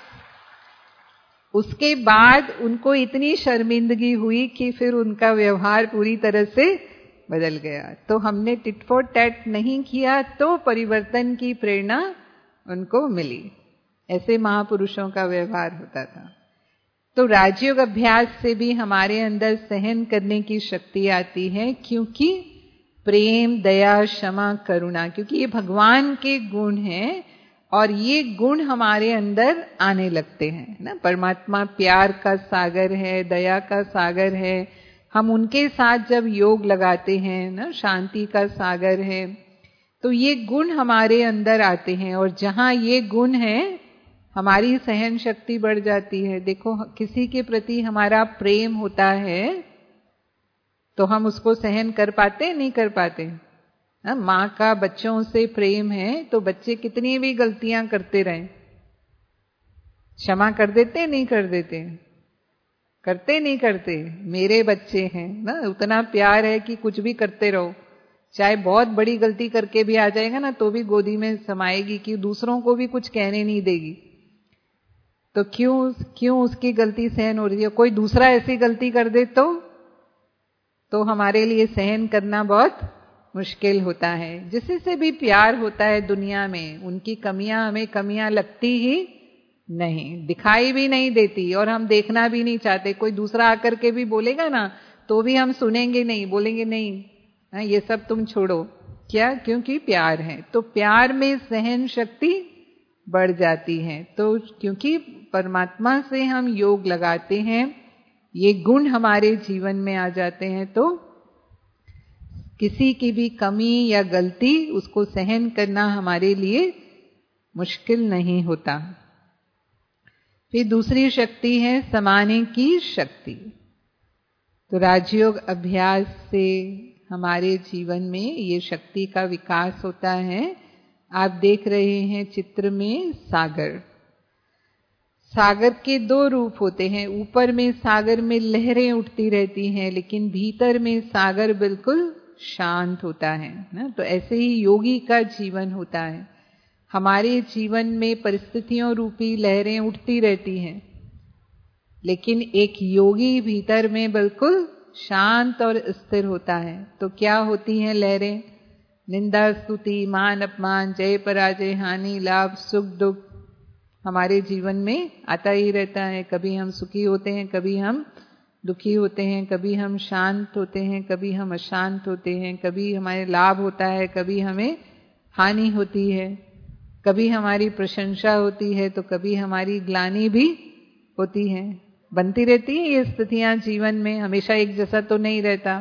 उसके बाद उनको इतनी शर्मिंदगी हुई कि फिर उनका व्यवहार पूरी तरह से बदल गया। तो हमने टिट फॉर टैट नहीं किया तो परिवर्तन की प्रेरणा उनको मिली। ऐसे महापुरुषों का व्यवहार होता था। तो राजयोग अभ्यास से भी हमारे अंदर सहन करने की शक्ति आती है, क्योंकि प्रेम, दया, क्षमा, करुणा, क्योंकि ये भगवान के गुण हैं और ये गुण हमारे अंदर आने लगते हैं ना। परमात्मा प्यार का सागर है, दया का सागर है। हम उनके साथ जब योग लगाते हैं ना, शांति का सागर है, तो ये गुण हमारे अंदर आते हैं। और जहां ये गुण है हमारी सहन शक्ति बढ़ जाती है। देखो, किसी के प्रति हमारा प्रेम होता है तो हम उसको सहन कर पाते नहीं कर पाते? माँ का बच्चों से प्रेम है तो बच्चे कितनी भी गलतियां करते रहें, क्षमा कर देते नहीं कर देते? करते नहीं करते? मेरे बच्चे हैं ना, उतना प्यार है कि कुछ भी करते रहो, चाहे बहुत बड़ी गलती करके भी आ जाएगा ना तो भी गोदी में समाएगी, कि दूसरों को भी कुछ कहने नहीं देगी। तो क्यों क्यों उसकी गलती सहन हो रही है? कोई दूसरा ऐसी गलती कर दे तो तो हमारे लिए सहन करना बहुत मुश्किल होता है। जिससे से भी प्यार होता है दुनिया में, उनकी कमियां हमें कमियां लगती ही नहीं, दिखाई भी नहीं देती, और हम देखना भी नहीं चाहते। कोई दूसरा आकर के भी बोलेगा ना तो भी हम सुनेंगे नहीं, बोलेंगे नहीं, ये सब तुम छोड़ो। क्या? क्योंकि प्यार है। तो प्यार में सहन शक्ति बढ़ जाती है। तो क्योंकि परमात्मा से हम योग लगाते हैं, ये गुण हमारे जीवन में आ जाते हैं, तो किसी की भी कमी या गलती उसको सहन करना हमारे लिए मुश्किल नहीं होता। फिर दूसरी शक्ति है समाने की शक्ति। तो राजयोग अभ्यास से हमारे जीवन में ये शक्ति का विकास होता है। आप देख रहे हैं चित्र में सागर। सागर के दो रूप होते हैं। ऊपर में सागर में लहरें उठती रहती हैं, लेकिन भीतर में सागर बिल्कुल शांत होता है ना। तो ऐसे ही योगी का जीवन होता है। हमारे जीवन में परिस्थितियों रूपी लहरें उठती रहती हैं, लेकिन एक योगी भीतर में बिल्कुल शांत और स्थिर होता है। तो क्या होती हैं लहरें? निंदा, स्तुति, मान, अपमान, जय, पराजय, हानि, लाभ, सुख, दुख हमारे जीवन में आता ही रहता है। कभी हम सुखी होते हैं, कभी हम दुखी होते हैं, कभी हम शांत होते हैं, कभी हम अशांत होते हैं, कभी हमारे लाभ होता है, कभी हमें हानि होती है, कभी हमारी प्रशंसा होती है तो कभी हमारी ग्लानि भी होती है। बनती रहती है ये स्थितियां जीवन में, हमेशा एक जैसा तो नहीं रहता।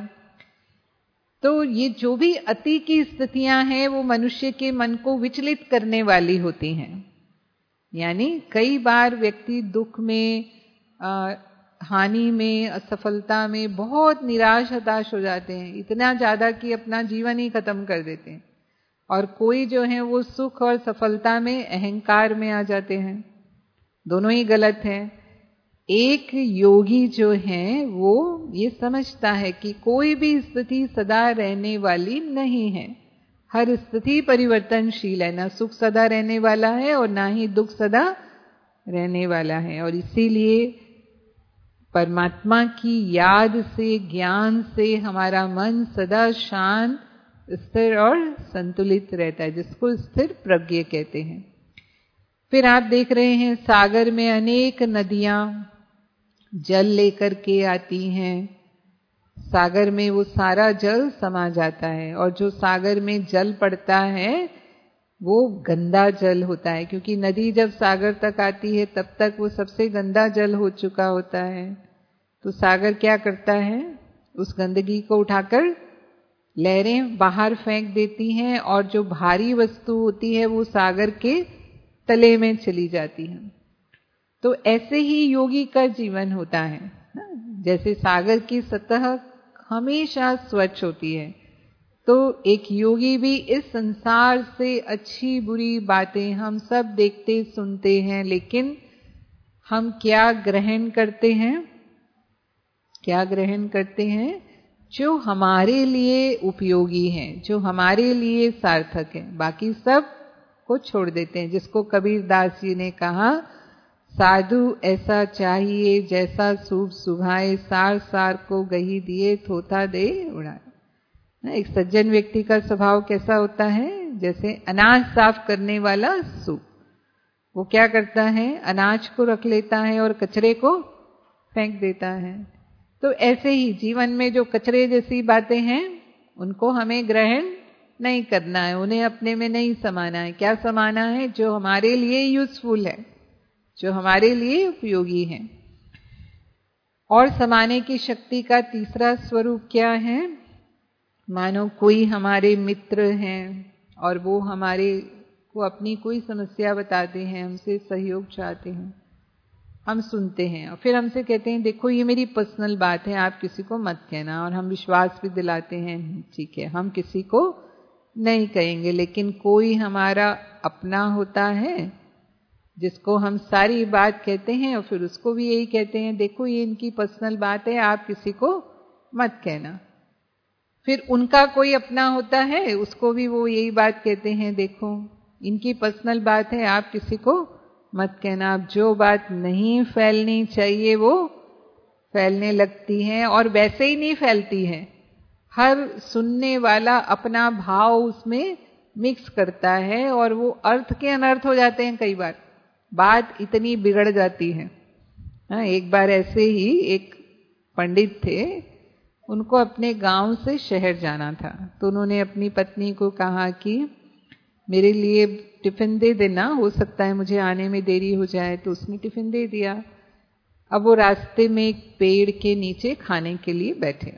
तो ये जो भी अति की स्थितियां हैं वो मनुष्य के मन को विचलित करने वाली होती हैं। यानी कई बार व्यक्ति दुख में, आ, हानि में, असफलता में बहुत निराश हताश हो जाते हैं, इतना ज्यादा कि अपना जीवन ही खत्म कर देते हैं। और कोई जो है वो सुख और सफलता में अहंकार में आ जाते हैं। दोनों ही गलत हैं। एक योगी जो है वो ये समझता है कि कोई भी स्थिति सदा रहने वाली नहीं है, हर स्थिति परिवर्तनशील है। ना सुख सदा रहने वाला है और ना ही दुख सदा रहने वाला है। और इसीलिए परमात्मा की याद से, ज्ञान से हमारा मन सदा शांत, स्थिर और संतुलित रहता है, जिसको स्थिर प्रज्ञ कहते हैं। फिर आप देख रहे हैं सागर में अनेक नदियां जल लेकर के आती हैं। सागर में वो सारा जल समा जाता है, और जो सागर में जल पड़ता है वो गंदा जल होता है, क्योंकि नदी जब सागर तक आती है तब तक वो सबसे गंदा जल हो चुका होता है। तो सागर क्या करता है, उस गंदगी को उठाकर लहरें बाहर फेंक देती हैं और जो भारी वस्तु होती है वो सागर के तले में चली जाती है। तो ऐसे ही योगी का जीवन होता है। जैसे सागर की सतह हमेशा स्वच्छ होती है, तो एक योगी भी इस संसार से अच्छी बुरी बातें हम सब देखते सुनते हैं, लेकिन हम क्या ग्रहण करते हैं, क्या ग्रहण करते हैं? जो हमारे लिए उपयोगी है, जो हमारे लिए सार्थक है, बाकी सब को छोड़ देते हैं। जिसको कबीरदास जी ने कहा, साधु ऐसा चाहिए जैसा सूप सुभाए, सार सार को गही दिए थोथा दे उड़ाए। एक सज्जन व्यक्ति का स्वभाव कैसा होता है? जैसे अनाज साफ करने वाला सूप, वो क्या करता है, अनाज को रख लेता है और कचरे को फेंक देता है। तो ऐसे ही जीवन में जो कचरे जैसी बातें हैं उनको हमें ग्रहण नहीं करना है, उन्हें अपने में नहीं समाना है। क्या समाना है? जो हमारे लिए यूजफुल है, जो हमारे लिए उपयोगी है। और समाने की शक्ति का तीसरा स्वरूप क्या है? मानो कोई हमारे मित्र हैं और वो हमारे को अपनी कोई समस्या बताते हैं, हमसे सहयोग चाहते हैं, हम सुनते हैं और फिर हमसे कहते हैं देखो ये मेरी पर्सनल बात है, आप किसी को मत कहना, और हम विश्वास भी दिलाते हैं ठीक है हम किसी को नहीं कहेंगे। लेकिन कोई हमारा अपना होता है जिसको हम सारी बात कहते हैं और फिर उसको भी यही कहते हैं देखो ये इनकी पर्सनल बात है, आप किसी को मत कहना। फिर उनका कोई अपना होता है, उसको भी वो यही बात कहते हैं देखो इनकी पर्सनल बात है, आप किसी को मत कहना। अब जो बात नहीं फैलनी चाहिए वो फैलने लगती है, और वैसे ही नहीं फैलती है, हर सुनने वाला अपना भाव उसमें मिक्स करता है और वो अर्थ के अनर्थ हो जाते हैं। कई बार बात इतनी बिगड़ जाती है। हाँ, एक बार ऐसे ही एक पंडित थे, उनको अपने गांव से शहर जाना था, तो उन्होंने अपनी पत्नी को कहा कि मेरे लिए टिफिन दे देना, हो सकता है मुझे आने में देरी हो जाए। तो उसने टिफिन दे दिया। अब वो रास्ते में एक पेड़ के नीचे खाने के लिए बैठे,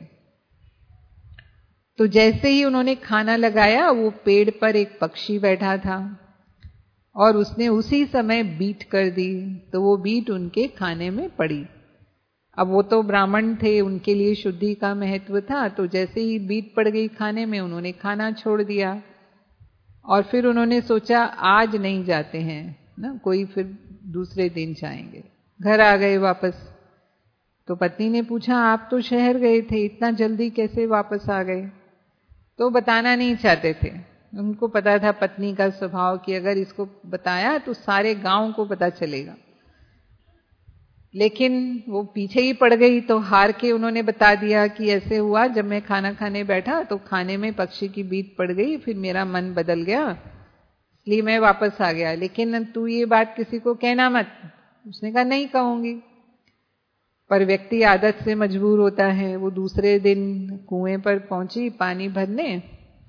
तो जैसे ही उन्होंने खाना लगाया वो पेड़ पर एक पक्षी बैठा था और उसने उसी समय बीट कर दी, तो वो बीट उनके खाने में पड़ी। अब वो तो ब्राह्मण थे, उनके लिए शुद्धि का महत्व था, तो जैसे ही बीट पड़ गई खाने में उन्होंने खाना छोड़ दिया और फिर उन्होंने सोचा आज नहीं जाते हैं ना, कोई फिर दूसरे दिन जाएंगे। घर आ गए वापस, तो पत्नी ने पूछा आप तो शहर गए थे, इतना जल्दी कैसे वापस आ गए? तो बताना नहीं चाहते थे। उनको पता था पत्नी का स्वभाव कि अगर इसको बताया तो सारे गांव को पता चलेगा, लेकिन वो पीछे ही पड़ गई। तो हार के उन्होंने बता दिया कि ऐसे हुआ, जब मैं खाना खाने बैठा तो खाने में पक्षी की बीट पड़ गई, फिर मेरा मन बदल गया, इसलिए मैं वापस आ गया, लेकिन तू ये बात किसी को कहना मत। उसने कहा नहीं कहूंगी। पर व्यक्ति आदत से मजबूर होता है। वो दूसरे दिन कुएं पर पहुंची पानी भरने,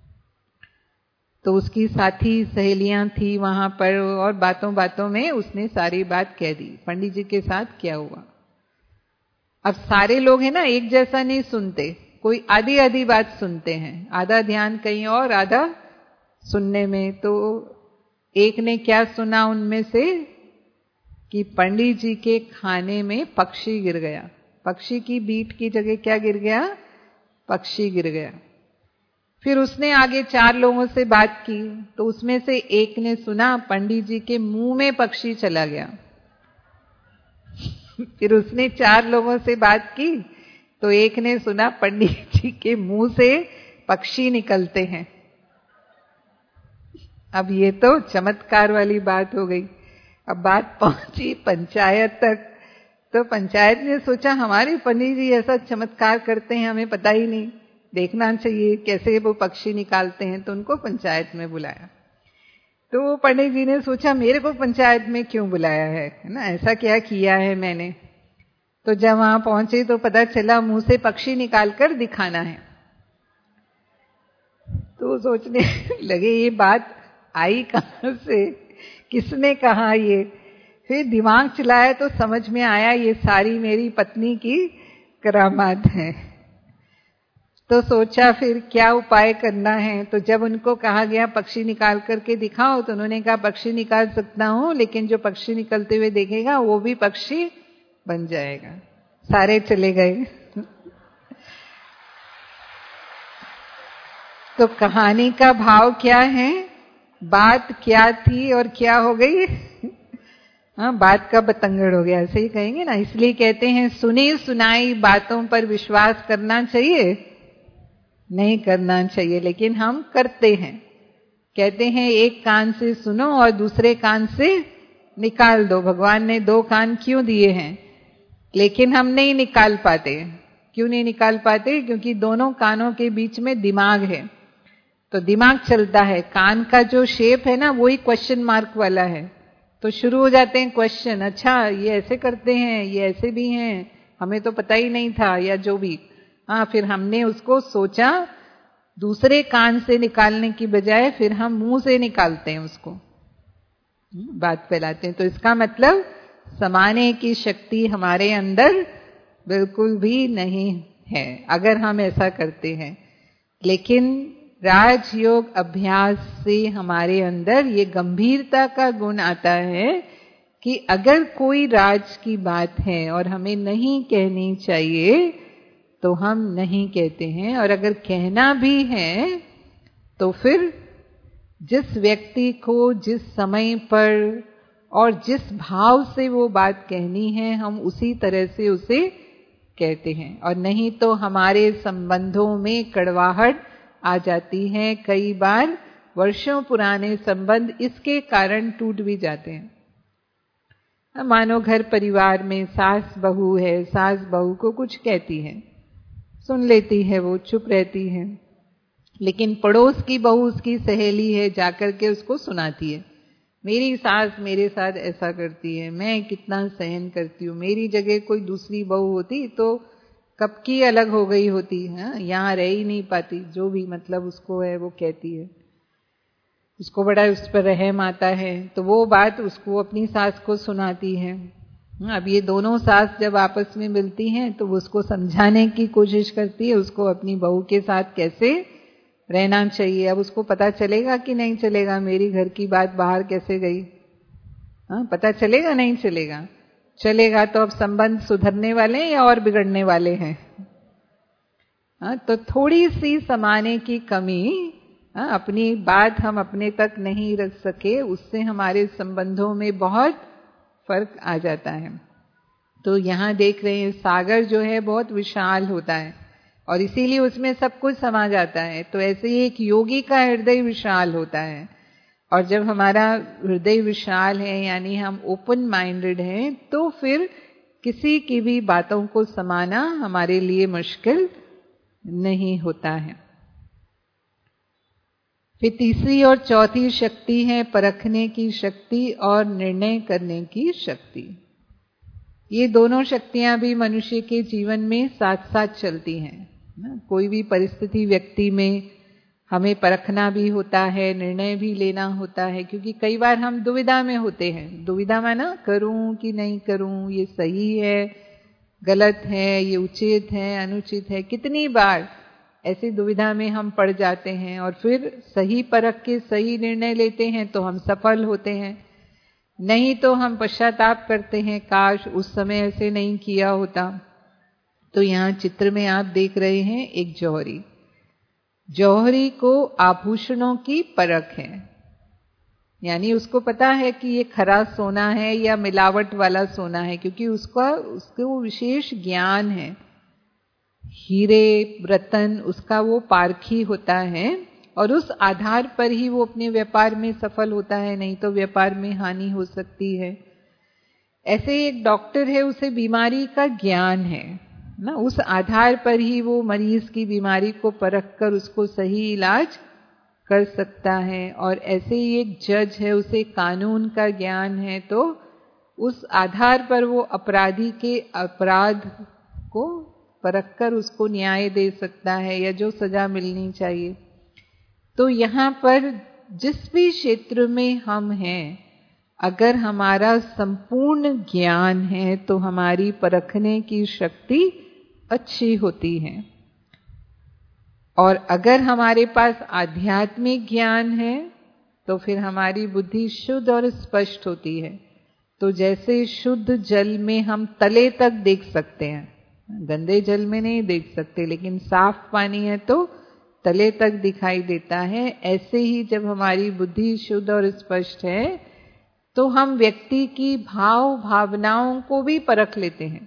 तो उसकी साथी सहेलियां थी वहां पर और बातों बातों में उसने सारी बात कह दी पंडित जी के साथ क्या हुआ। अब सारे लोग हैं ना, एक जैसा नहीं सुनते, कोई आधी आधी बात सुनते हैं, आधा ध्यान कहीं और आधा सुनने में। तो एक ने क्या सुना उनमें से कि पंडित जी के खाने में पक्षी गिर गया। पक्षी की बीट की जगह क्या गिर गया? पक्षी गिर गया। फिर उसने आगे चार लोगों से बात की, तो उसमें से एक ने सुना पंडित जी के मुंह में पक्षी चला गया। फिर उसने चार लोगों से बात की, तो एक ने सुना पंडित जी के मुंह से पक्षी निकलते हैं। अब ये तो चमत्कार वाली बात हो गई। अब बात पहुंची पंचायत तक, तो पंचायत ने सोचा हमारे पंडित जी ऐसा चमत्कार करते हैं, हमें पता ही नहीं, देखना चाहिए कैसे वो पक्षी निकालते हैं। तो उनको पंचायत में बुलाया। तो वो पंडित जी ने सोचा मेरे को पंचायत में क्यों बुलाया है, है ना, ऐसा क्या किया है मैंने। तो जब वहां पहुंचे तो पता चला मुंह से पक्षी निकालकर दिखाना है। तो सोचने लगे ये बात आई कहाँ से, किसने कहा ये। फिर दिमाग चलाया तो समझ में आया ये सारी मेरी पत्नी की करामात है। तो सोचा फिर क्या उपाय करना है। तो जब उनको कहा गया पक्षी निकाल करके दिखाओ, तो उन्होंने कहा पक्षी निकाल सकता हूं, लेकिन जो पक्षी निकलते हुए देखेगा वो भी पक्षी बन जाएगा। सारे चले गए। तो कहानी का भाव क्या है, बात क्या थी और क्या हो गई। हाँ, बात का बतंगड़ हो गया, ऐसे ही कहेंगे ना। इसलिए कहते हैं सुनी सुनाई बातों पर विश्वास करना चाहिए, नहीं करना चाहिए, लेकिन हम करते हैं। कहते हैं एक कान से सुनो और दूसरे कान से निकाल दो। भगवान ने दो कान क्यों दिए हैं, लेकिन हम नहीं निकाल पाते। क्यों नहीं निकाल पाते? क्योंकि दोनों कानों के बीच में दिमाग है, तो दिमाग चलता है। कान का जो शेप है ना, वही क्वेश्चन मार्क वाला है। तो शुरू हो जाते हैं क्वेश्चन, अच्छा ये ऐसे करते हैं, ये ऐसे भी हैं, हमें तो पता ही नहीं था, या जो भी। हाँ, फिर हमने उसको सोचा, दूसरे कान से निकालने की बजाय फिर हम मुंह से निकालते हैं, उसको बात फैलाते हैं। तो इसका मतलब समाने की शक्ति हमारे अंदर बिल्कुल भी नहीं है अगर हम ऐसा करते हैं। लेकिन राजयोग अभ्यास से हमारे अंदर ये गंभीरता का गुण आता है कि अगर कोई राज की बात है और हमें नहीं कहनी चाहिए तो हम नहीं कहते हैं, और अगर कहना भी है तो फिर जिस व्यक्ति को जिस समय पर और जिस भाव से वो बात कहनी है हम उसी तरह से उसे कहते हैं, और नहीं तो हमारे संबंधों में कड़वाहट आ जाती है। कई बार वर्षों पुराने संबंध इसके कारण टूट भी जाते हैं। मानो घर परिवार में सास बहू है, सास बहू को कुछ कहती है, सुन लेती है, वो चुप रहती है, लेकिन पड़ोस की बहू उसकी सहेली है, जाकर के उसको सुनाती है, मेरी सास मेरे साथ ऐसा करती है, मैं कितना सहन करती हूँ, मेरी जगह कोई दूसरी बहू होती तो कब की अलग हो गई होती है, यहाँ रह ही नहीं पाती। जो भी मतलब उसको है वो कहती है, उसको बड़ा उस पर रहम आता है, तो वो बात उसको अपनी सास को सुनाती है। अब ये दोनों सास जब आपस में मिलती हैं तो वो उसको समझाने की कोशिश करती है, उसको अपनी बहू के साथ कैसे रहना चाहिए। अब उसको पता चलेगा कि नहीं चलेगा, मेरी घर की बात बाहर कैसे गई, हाँ पता चलेगा नहीं चलेगा? चलेगा। तो अब संबंध सुधरने वाले हैं या और बिगड़ने वाले हैं? हाँ, तो थोड़ी सी समाने की कमी, हाँ, अपनी बात हम अपने तक नहीं रख सके, उससे हमारे संबंधों में बहुत फर्क आ जाता है। तो यहाँ देख रहे हैं सागर जो है बहुत विशाल होता है और इसीलिए उसमें सब कुछ समा जाता है। तो ऐसे ही एक योगी का हृदय विशाल होता है, और जब हमारा हृदय विशाल है यानी हम ओपन माइंडेड हैं, तो फिर किसी की भी बातों को समाना हमारे लिए मुश्किल नहीं होता है। फिर तीसरी और चौथी शक्ति है परखने की शक्ति और निर्णय करने की शक्ति। ये दोनों शक्तियां भी मनुष्य के जीवन में साथ साथ चलती हैं। कोई भी परिस्थिति व्यक्ति में हमें परखना भी होता है, निर्णय भी लेना होता है, क्योंकि कई बार हम दुविधा में होते हैं। दुविधा में ना, करूं कि नहीं करूं, ये सही है गलत है, ये उचित है अनुचित है, कितनी बार ऐसी दुविधा में हम पड़ जाते हैं और फिर सही परख के सही निर्णय लेते हैं तो हम सफल होते हैं, नहीं तो हम पश्चाताप करते हैं, काश उस समय ऐसे नहीं किया होता। तो यहाँ चित्र में आप देख रहे हैं एक जौहरी, जौहरी को आभूषणों की परख है, यानी उसको पता है कि ये खरा सोना है या मिलावट वाला सोना है, क्योंकि उसका उसको विशेष ज्ञान है। हीरे रतन उसका वो पारखी होता है और उस आधार पर ही वो अपने व्यापार में सफल होता है, नहीं तो व्यापार में हानि हो सकती है। ऐसे एक डॉक्टर है, उसे बीमारी का ज्ञान है ना, उस आधार पर ही वो मरीज की बीमारी को परख कर उसको सही इलाज कर सकता है। और ऐसे ही एक जज है, उसे कानून का ज्ञान है, तो उस आधार पर वो अपराधी के अपराध को परख कर उसको न्याय दे सकता है या जो सजा मिलनी चाहिए। तो यहाँ पर जिस भी क्षेत्र में हम हैं, अगर हमारा संपूर्ण ज्ञान है तो हमारी परखने की शक्ति अच्छी होती है। और अगर हमारे पास आध्यात्मिक ज्ञान है तो फिर हमारी बुद्धि शुद्ध और स्पष्ट होती है। तो जैसे शुद्ध जल में हम तले तक देख सकते हैं, गंदे जल में नहीं देख सकते, लेकिन साफ पानी है तो तले तक दिखाई देता है, ऐसे ही जब हमारी बुद्धि शुद्ध और स्पष्ट है तो हम व्यक्ति की भाव भावनाओं को भी परख लेते हैं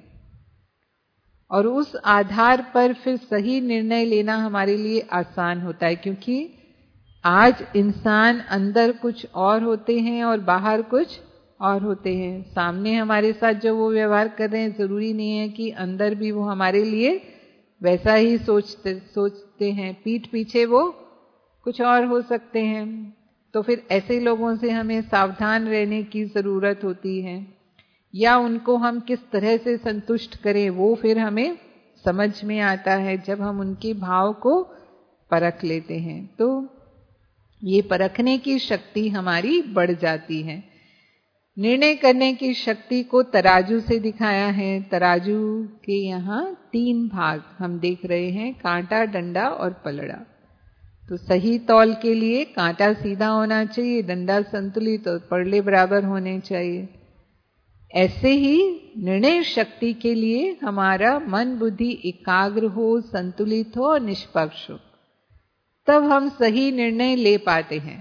और उस आधार पर फिर सही निर्णय लेना हमारे लिए आसान होता है। क्योंकि आज इंसान अंदर कुछ और होते हैं और बाहर कुछ और होते हैं। सामने हमारे साथ जो वो व्यवहार कर रहे हैं, जरूरी नहीं है कि अंदर भी वो हमारे लिए वैसा ही सोचते सोचते हैं। पीठ पीछे वो कुछ और हो सकते हैं। तो फिर ऐसे लोगों से हमें सावधान रहने की जरूरत होती है, या उनको हम किस तरह से संतुष्ट करें वो फिर हमें समझ में आता है जब हम उनके भाव को परख लेते हैं। तो ये परखने की शक्ति हमारी बढ़ जाती है। निर्णय करने की शक्ति को तराजू से दिखाया है। तराजू के यहाँ तीन भाग हम देख रहे हैं, कांटा, डंडा और पलड़ा। तो सही तौल के लिए कांटा सीधा होना चाहिए, डंडा संतुलित और पलड़े बराबर होने चाहिए। ऐसे ही निर्णय शक्ति के लिए हमारा मन बुद्धि एकाग्र हो, संतुलित हो और निष्पक्ष हो, तब हम सही निर्णय ले पाते हैं।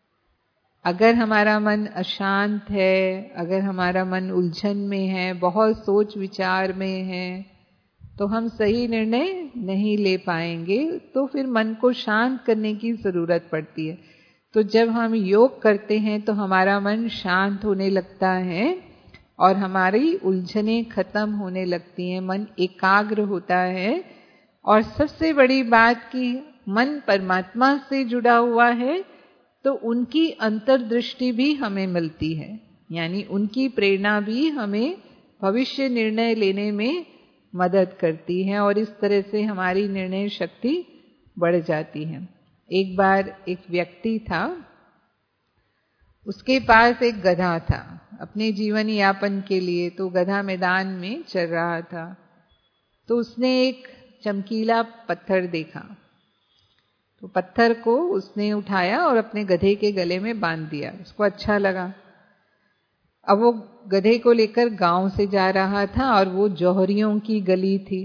अगर हमारा मन अशांत है, अगर हमारा मन उलझन में है, बहुत सोच विचार में है, तो हम सही निर्णय नहीं ले पाएंगे। तो फिर मन को शांत करने की जरूरत पड़ती है। तो जब हम योग करते हैं तो हमारा मन शांत होने लगता है और हमारी उलझनें खत्म होने लगती हैं, मन एकाग्र होता है। और सबसे बड़ी बात कि मन परमात्मा से जुड़ा हुआ है तो उनकी अंतर्दृष्टि भी हमें मिलती है, यानी उनकी प्रेरणा भी हमें भविष्य निर्णय लेने में मदद करती है और इस तरह से हमारी निर्णय शक्ति बढ़ जाती है। एक बार एक व्यक्ति था, उसके पास एक गधा था अपने जीवन यापन के लिए। तो गधा मैदान में चल रहा था, तो उसने एक चमकीला पत्थर देखा। तो पत्थर को उसने उठाया और अपने गधे के गले में बांध दिया। उसको अच्छा लगा। अब वो गधे को लेकर गांव से जा रहा था और वो जौहरियों की गली थी।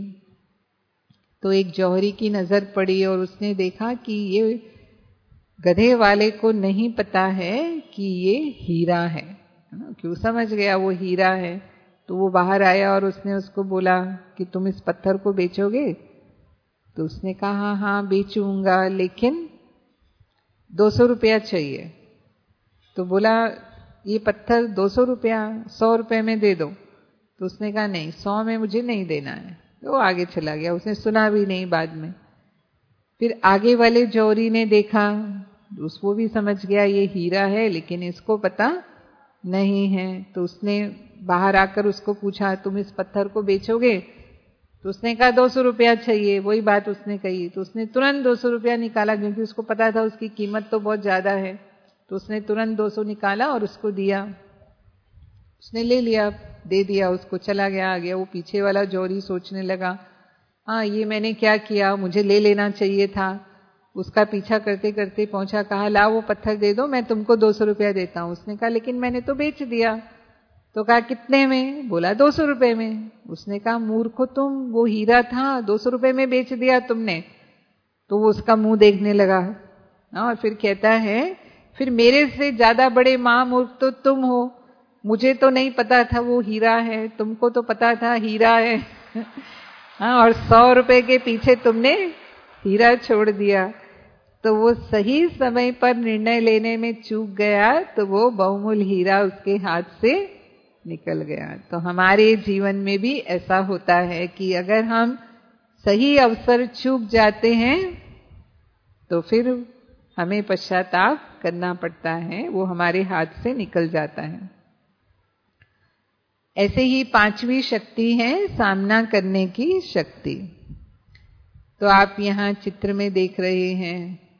तो एक जौहरी की नजर पड़ी और उसने देखा कि ये गधे वाले को नहीं पता है कि ये हीरा है। क्यों समझ गया वो हीरा है। तो वो बाहर आया और उसने उसको बोला कि तुम इस पत्थर को बेचोगे? तो उसने कहा हाँ हाँ बेचूंगा, लेकिन दो सौ रुपया चाहिए। तो बोला ये पत्थर दो सौ रुपया सौ रुपये में दे दो। तो उसने कहा नहीं, सौ में मुझे नहीं देना है। तो वो आगे चला गया, उसने सुना भी नहीं बाद में। फिर आगे वाले जौहरी ने देखा, उसको भी समझ गया ये हीरा है, लेकिन इसको पता नहीं है। तो उसने बाहर आकर उसको पूछा तुम इस पत्थर को बेचोगे? तो उसने कहा दो सौ रुपया चाहिए। वही बात उसने कही। तो उसने तुरंत दो सौ रुपया निकाला, क्योंकि उसको पता था उसकी कीमत तो बहुत ज्यादा है। तो उसने तुरंत दो सौ निकाला और उसको दिया। उसने ले लिया, दे दिया उसको, चला गया आ गया। वो पीछे वाला जौहरी सोचने लगा हाँ ये मैंने क्या किया, मुझे ले लेना चाहिए था। उसका पीछा करते करते पहुंचा, कहा ला वो पत्थर दे दो, मैं तुमको दो सौ रुपया देता हूँ। उसने कहा लेकिन मैंने तो बेच दिया। तो कहा कितने में? बोला दो सौ रुपये में। उसने कहा मूर्खो तुम, वो हीरा था, दो सौ रुपये में बेच दिया तुमने। तो वो उसका मुंह देखने लगा और फिर कहता है फिर मेरे से ज्यादा बड़े महामूर्ख तो तुम हो। मुझे तो नहीं पता था वो हीरा है, तुमको तो पता था हीरा है। हाँ, और सौ रुपए के पीछे तुमने हीरा छोड़ दिया। तो वो सही समय पर निर्णय लेने में चूक गया, तो वो बहुमूल्य हीरा उसके हाथ से निकल गया। तो हमारे जीवन में भी ऐसा होता है कि अगर हम सही अवसर चूक जाते हैं तो फिर हमें पश्चाताप करना पड़ता है, वो हमारे हाथ से निकल जाता है। ऐसे ही पांचवी शक्ति है सामना करने की शक्ति। तो आप यहाँ चित्र में देख रहे हैं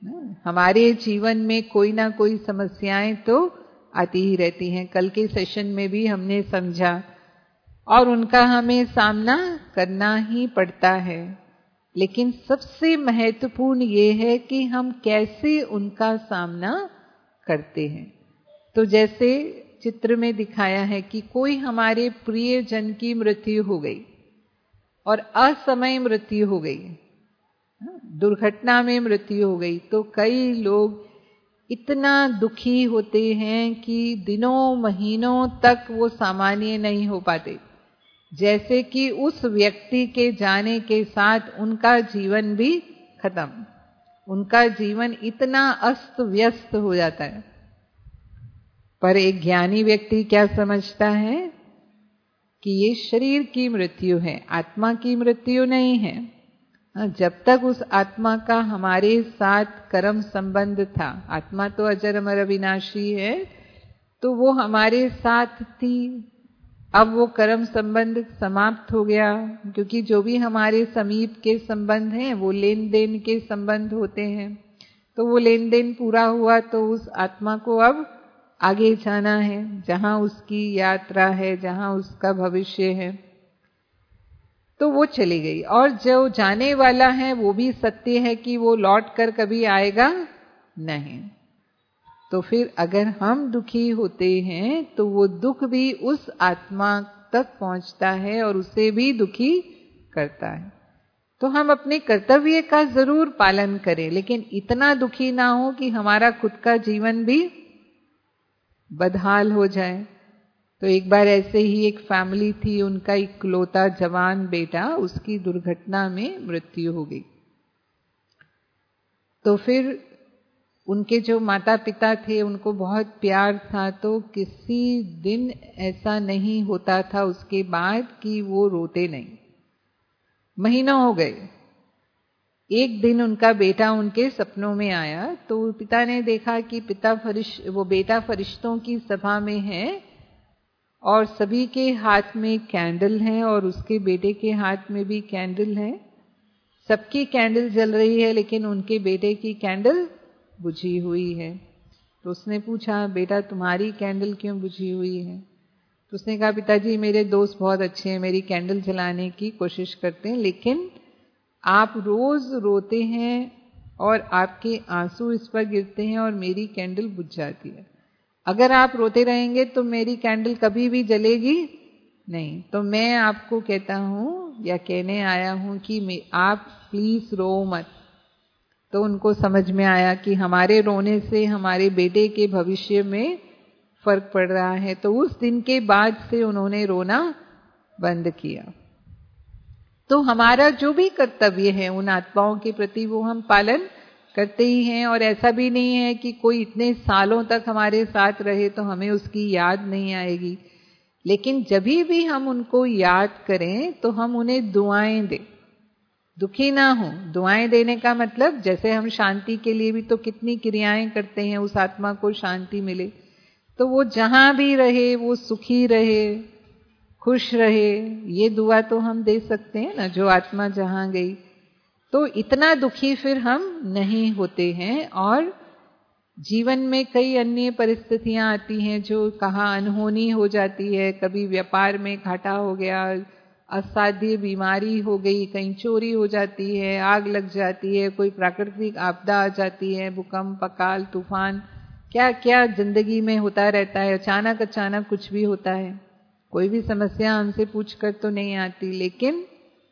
हमारे जीवन में कोई ना कोई समस्याएं तो आती ही रहती हैं। कल के सेशन में भी हमने समझा और उनका हमें सामना करना ही पड़ता है, लेकिन सबसे महत्वपूर्ण ये है कि हम कैसे उनका सामना करते हैं। तो जैसे चित्र में दिखाया है कि कोई हमारे प्रिय जन की मृत्यु हो गई और असमय मृत्यु हो गई, दुर्घटना में मृत्यु हो गई, तो कई लोग इतना दुखी होते हैं कि दिनों महीनों तक वो सामान्य नहीं हो पाते, जैसे कि उस व्यक्ति के जाने के साथ उनका जीवन भी खत्म, उनका जीवन इतना अस्त व्यस्त हो जाता है। पर एक ज्ञानी व्यक्ति क्या समझता है कि ये शरीर की मृत्यु है, आत्मा की मृत्यु नहीं है। जब तक उस आत्मा का हमारे साथ कर्म संबंध था, आत्मा तो अजर अमर अविनाशी है, तो वो हमारे साथ थी। अब वो कर्म संबंध समाप्त हो गया, क्योंकि जो भी हमारे समीप के संबंध हैं वो लेन देन के संबंध होते हैं। तो वो लेन देन पूरा हुआ तो उस आत्मा को अब आगे जाना है, जहां उसकी यात्रा है, जहां उसका भविष्य है, तो वो चली गई। और जो जाने वाला है वो भी सत्य है कि वो लौट कर कभी आएगा नहीं। तो फिर अगर हम दुखी होते हैं तो वो दुख भी उस आत्मा तक पहुंचता है और उसे भी दुखी करता है। तो हम अपने कर्तव्य का जरूर पालन करें, लेकिन इतना दुखी ना हो कि हमारा खुद का जीवन भी बदहाल हो जाए। तो एक बार ऐसे ही एक फैमिली थी, उनका इकलौता जवान बेटा, उसकी दुर्घटना में मृत्यु हो गई। तो फिर उनके जो माता पिता थे उनको बहुत प्यार था, तो किसी दिन ऐसा नहीं होता था उसके बाद कि वो रोते नहीं। महीनों हो गए, एक दिन उनका बेटा उनके सपनों में आया, तो पिता ने देखा कि पिता फरिश्त वो बेटा फरिश्तों की सभा में है और सभी के हाथ में कैंडल है और उसके बेटे के हाथ में भी कैंडल है। सबकी कैंडल जल रही है लेकिन उनके बेटे की कैंडल बुझी हुई है। तो उसने पूछा, बेटा तुम्हारी कैंडल क्यों बुझी हुई है? तो उसने कहा, पिताजी मेरे दोस्त बहुत अच्छे हैं, मेरी कैंडल जलाने की कोशिश करते हैं, लेकिन आप रोज रोते हैं और आपके आंसू इस पर गिरते हैं और मेरी कैंडल बुझ जाती है। अगर आप रोते रहेंगे तो मेरी कैंडल कभी भी जलेगी नहीं। तो मैं आपको कहता हूं या कहने आया हूं कि आप प्लीज रो मत। तो उनको समझ में आया कि हमारे रोने से हमारे बेटे के भविष्य में फर्क पड़ रहा है। तो उस दिन के बाद से उन्होंने रोना बंद किया। तो हमारा जो भी कर्तव्य है उन आत्माओं के प्रति वो हम पालन करते ही हैं। और ऐसा भी नहीं है कि कोई इतने सालों तक हमारे साथ रहे तो हमें उसकी याद नहीं आएगी, लेकिन जब भी हम उनको याद करें तो हम उन्हें दुआएं दें, दुखी ना हो। दुआएं देने का मतलब जैसे हम शांति के लिए भी तो कितनी क्रियाएं करते हैं, उस आत्मा को शांति मिले। तो वो जहां भी रहे वो सुखी रहे, खुश रहे, ये दुआ तो हम दे सकते हैं ना, जो आत्मा जहां गई। तो इतना दुखी फिर हम नहीं होते हैं। और जीवन में कई अन्य परिस्थितियां आती हैं जो कहाँ अनहोनी हो जाती है, कभी व्यापार में घाटा हो गया, असाध्य बीमारी हो गई, कहीं चोरी हो जाती है, आग लग जाती है, कोई प्राकृतिक आपदा आ जाती है, भूकंप, अकाल, तूफान, क्या क्या जिंदगी में होता रहता है। अचानक अचानक कुछ भी होता है, कोई भी समस्या हमसे पूछकर तो नहीं आती। लेकिन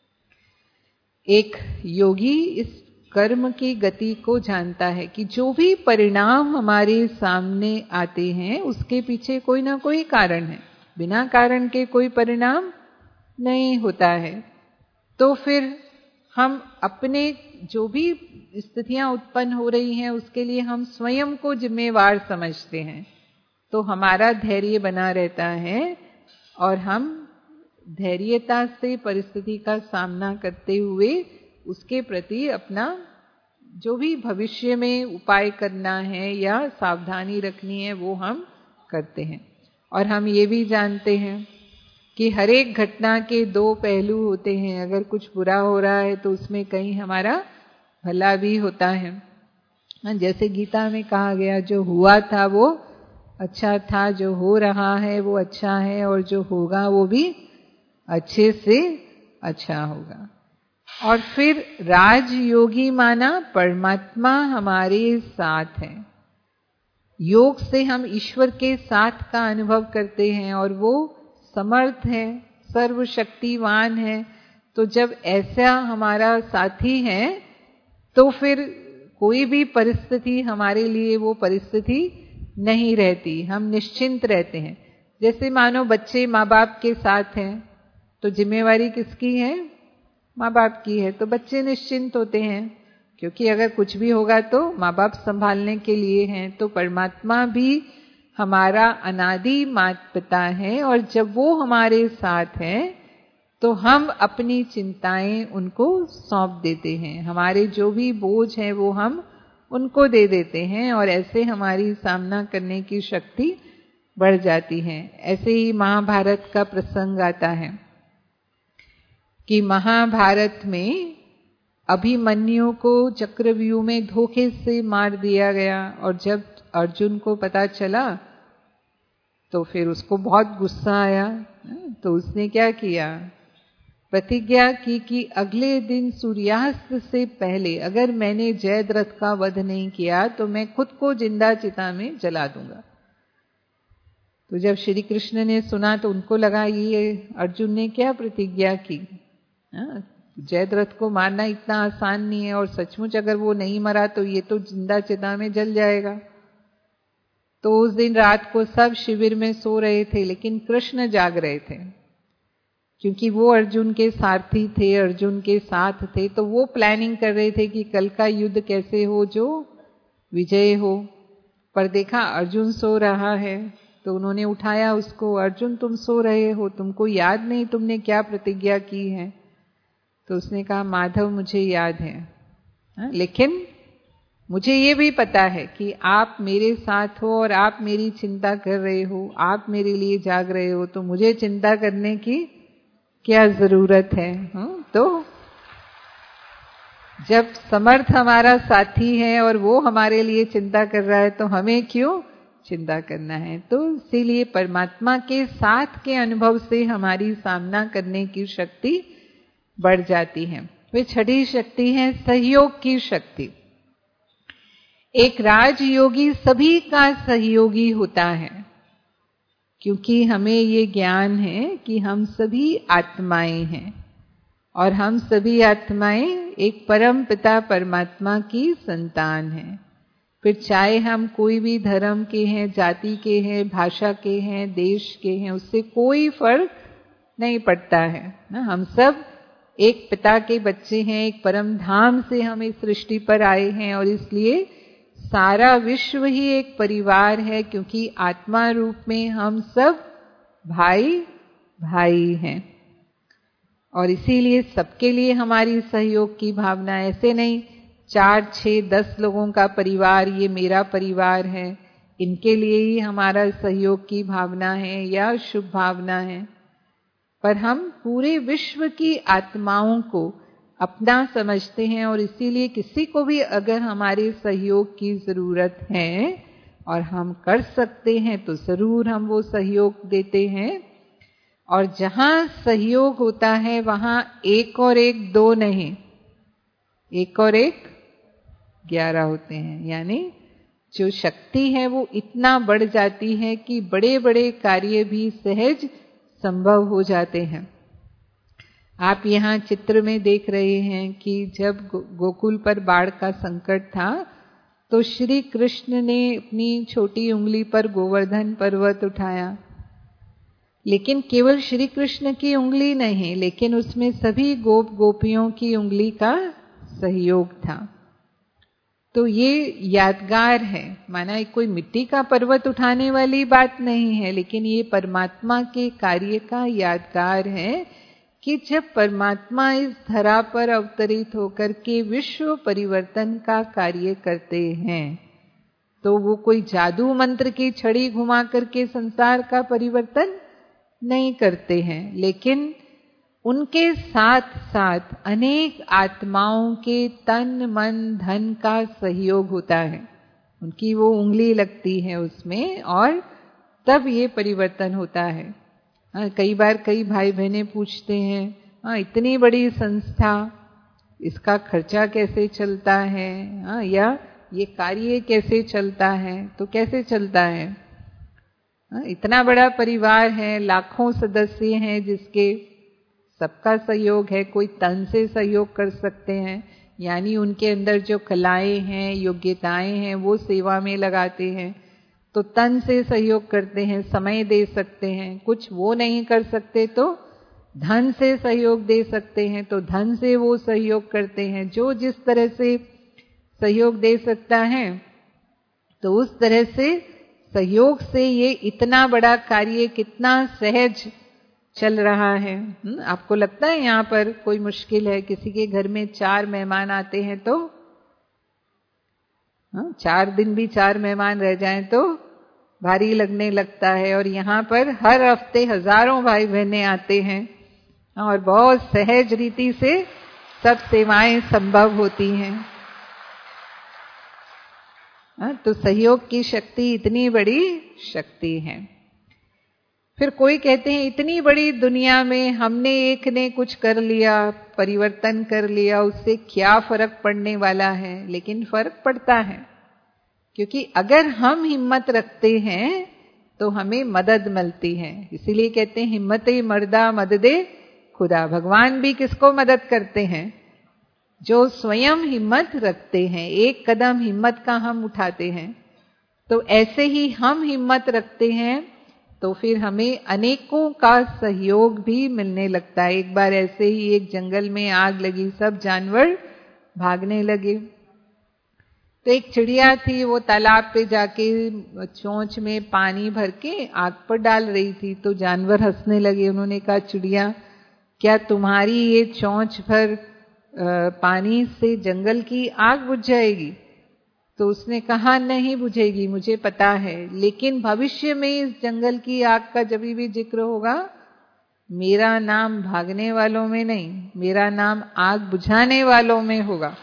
एक योगी इस कर्म की गति को जानता है कि जो भी परिणाम हमारे सामने आते हैं उसके पीछे कोई ना कोई कारण है, बिना कारण के कोई परिणाम नहीं होता है। तो फिर हम अपने जो भी स्थितियां उत्पन्न हो रही हैं उसके लिए हम स्वयं को जिम्मेवार समझते हैं, तो हमारा धैर्य बना रहता है और हम धैर्यता से परिस्थिति का सामना करते हुए उसके प्रति अपना जो भी भविष्य में उपाय करना है या सावधानी रखनी है वो हम करते हैं। और हम ये भी जानते हैं कि हर एक घटना के दो पहलू होते हैं। अगर कुछ बुरा हो रहा है तो उसमें कहीं हमारा भला भी होता है। जैसे गीता में कहा गया, जो हुआ था वो अच्छा था, जो हो रहा है वो अच्छा है, और जो होगा वो भी अच्छे से अच्छा होगा। और फिर राजयोगी माना परमात्मा हमारे साथ है। योग से हम ईश्वर के साथ का अनुभव करते हैं और वो समर्थ है, सर्वशक्तिवान है। तो जब ऐसा हमारा साथी है तो फिर कोई भी परिस्थिति हमारे लिए वो परिस्थिति नहीं रहती, हम निश्चिंत रहते हैं। जैसे मानो बच्चे माँ बाप के साथ हैं तो जिम्मेवारी किसकी है? माँ बाप की है, तो बच्चे निश्चिंत होते हैं, क्योंकि अगर कुछ भी होगा तो माँ बाप संभालने के लिए हैं। तो परमात्मा भी हमारा अनादि माता पिता है, और जब वो हमारे साथ हैं तो हम अपनी चिंताएं उनको सौंप देते हैं, हमारे जो भी बोझ हैं वो हम उनको दे देते हैं, और ऐसे हमारी सामना करने की शक्ति बढ़ जाती है। ऐसे ही महाभारत का प्रसंग आता है कि महाभारत में अभिमन्यु को चक्रव्यूह में धोखे से मार दिया गया, और जब अर्जुन को पता चला तो फिर उसको बहुत गुस्सा आया। तो उसने क्या किया? प्रतिज्ञा की कि अगले दिन सूर्यास्त से पहले अगर मैंने जयद्रथ का वध नहीं किया तो मैं खुद को जिंदा चिता में जला दूंगा। तो जब श्री कृष्ण ने सुना तो उनको लगा ये अर्जुन ने क्या प्रतिज्ञा की, जयद्रथ को मारना इतना आसान नहीं है, और सचमुच अगर वो नहीं मरा तो ये तो जिंदा चिता में जल जाएगा। तो उस दिन रात को सब शिविर में सो रहे थे, लेकिन कृष्ण जाग रहे थे, क्योंकि वो अर्जुन के सारथी थे, अर्जुन के साथ थे। तो वो प्लानिंग कर रहे थे कि कल का युद्ध कैसे हो जो विजय हो। पर देखा अर्जुन सो रहा है तो उन्होंने उठाया उसको, अर्जुन तुम सो रहे हो, तुमको याद नहीं तुमने क्या प्रतिज्ञा की है? तो उसने कहा माधव मुझे याद है, हा? लेकिन मुझे ये भी पता है कि आप मेरे साथ हो और आप मेरी चिंता कर रहे हो, आप मेरे लिए जाग रहे हो, तो मुझे चिंता करने की क्या जरूरत है? हा? तो जब समर्थ हमारा साथी है और वो हमारे लिए चिंता कर रहा है तो हमें क्यों चिंता करना है? तो इसीलिए परमात्मा के साथ के अनुभव से हमारी सामना करने की शक्ति बढ़ जाती है। वे छठी शक्ति है सहयोग की शक्ति। एक राजयोगी सभी का सहयोगी होता है, क्योंकि हमें ये ज्ञान है कि हम सभी आत्माएं हैं और हम सभी आत्माएं एक परम पिता परमात्मा की संतान हैं। फिर चाहे हम कोई भी धर्म के हैं, जाति के हैं, भाषा के हैं, देश के हैं, उससे कोई फर्क नहीं पड़ता है ना। हम सब एक पिता के बच्चे हैं, एक परम धाम से हम इस सृष्टि पर आए हैं, और इसलिए सारा विश्व ही एक परिवार है, क्योंकि आत्मा रूप में हम सब भाई भाई हैं। और इसीलिए सबके लिए हमारी सहयोग की भावना, ऐसे नहीं चार छह दस लोगों का परिवार ये मेरा परिवार है, इनके लिए ही हमारा सहयोग की भावना है या शुभ भावना है, पर हम पूरे विश्व की आत्माओं को अपना समझते हैं। और इसीलिए किसी को भी अगर हमारे सहयोग की जरूरत है और हम कर सकते हैं तो जरूर हम वो सहयोग देते हैं। और जहां सहयोग होता है वहां एक और एक दो नहीं, एक और एक ग्यारह होते हैं। यानी जो शक्ति है वो इतना बढ़ जाती है कि बड़े बड़े कार्य भी सहज संभव हो जाते हैं। आप यहाँ चित्र में देख रहे हैं कि जब गोकुल पर बाढ़ का संकट था तो श्री कृष्ण ने अपनी छोटी उंगली पर गोवर्धन पर्वत उठाया, लेकिन केवल श्री कृष्ण की उंगली नहीं, लेकिन उसमें सभी गोप गोपियों की उंगली का सहयोग था। तो ये यादगार है, माना एक कोई मिट्टी का पर्वत उठाने वाली बात नहीं है, लेकिन ये परमात्मा के कार्य का यादगार है कि जब परमात्मा इस धरा पर अवतरित होकर के विश्व परिवर्तन का कार्य करते हैं तो वो कोई जादू मंत्र की छड़ी घुमा करके संसार का परिवर्तन नहीं करते हैं, लेकिन उनके साथ साथ अनेक आत्माओं के तन मन धन का सहयोग होता है। उनकी वो उंगली लगती है उसमें और तब ये परिवर्तन होता है। हाँ, कई बार कई भाई बहनें पूछते हैं, हाँ इतनी बड़ी संस्था, इसका खर्चा कैसे चलता है, हाँ या ये कार्य कैसे चलता है, तो कैसे चलता है? हाँ, इतना बड़ा परिवार है, लाखों सदस्य हैं जिसके सबका सहयोग है। कोई तन से सहयोग कर सकते हैं, यानी उनके अंदर जो कलाएं हैं, योग्यताएं हैं, वो सेवा में लगाते हैं तो तन से सहयोग करते हैं, समय दे सकते हैं। कुछ वो नहीं कर सकते तो धन से सहयोग दे सकते हैं, तो धन से वो सहयोग करते हैं। जो जिस तरह से सहयोग दे सकता है तो उस तरह से सहयोग से ये इतना बड़ा कार्य कितना सहज चल रहा है। आपको लगता है यहाँ पर कोई मुश्किल है? किसी के घर में चार मेहमान आते हैं तो हाँ, चार दिन भी चार मेहमान रह जाएं तो भारी लगने लगता है, और यहाँ पर हर हफ्ते हजारों भाई बहनें आते हैं और बहुत सहज रीति से सब सेवाएं संभव होती हैं। हाँ, तो सहयोग की शक्ति इतनी बड़ी शक्ति है। फिर कोई कहते हैं इतनी बड़ी दुनिया में हमने एक ने कुछ कर लिया, परिवर्तन कर लिया, उससे क्या फर्क पड़ने वाला है? लेकिन फर्क पड़ता है, क्योंकि अगर हम हिम्मत रखते हैं तो हमें मदद मिलती है। इसीलिए कहते हैं हिम्मत ही मर्दा मददे खुदा। भगवान भी किसको मदद करते हैं? जो स्वयं हिम्मत रखते हैं। एक कदम हिम्मत का हम उठाते हैं तो ऐसे ही हम हिम्मत रखते हैं तो फिर हमें अनेकों का सहयोग भी मिलने लगता है। एक बार ऐसे ही एक जंगल में आग लगी, सब जानवर भागने लगे। तो एक चिड़िया थी, वो तालाब पे जाके चोंच में पानी भर के आग पर डाल रही थी। तो जानवर हंसने लगे। उन्होंने कहा, चिड़िया क्या तुम्हारी ये चोंच भर पानी से जंगल की आग बुझ जाएगी? तो उसने कहा, नहीं बुझेगी, मुझे पता है, लेकिन भविष्य में इस जंगल की आग का जब भी जिक्र होगा, मेरा नाम भागने वालों में नहीं, मेरा नाम आग बुझाने वालों में होगा।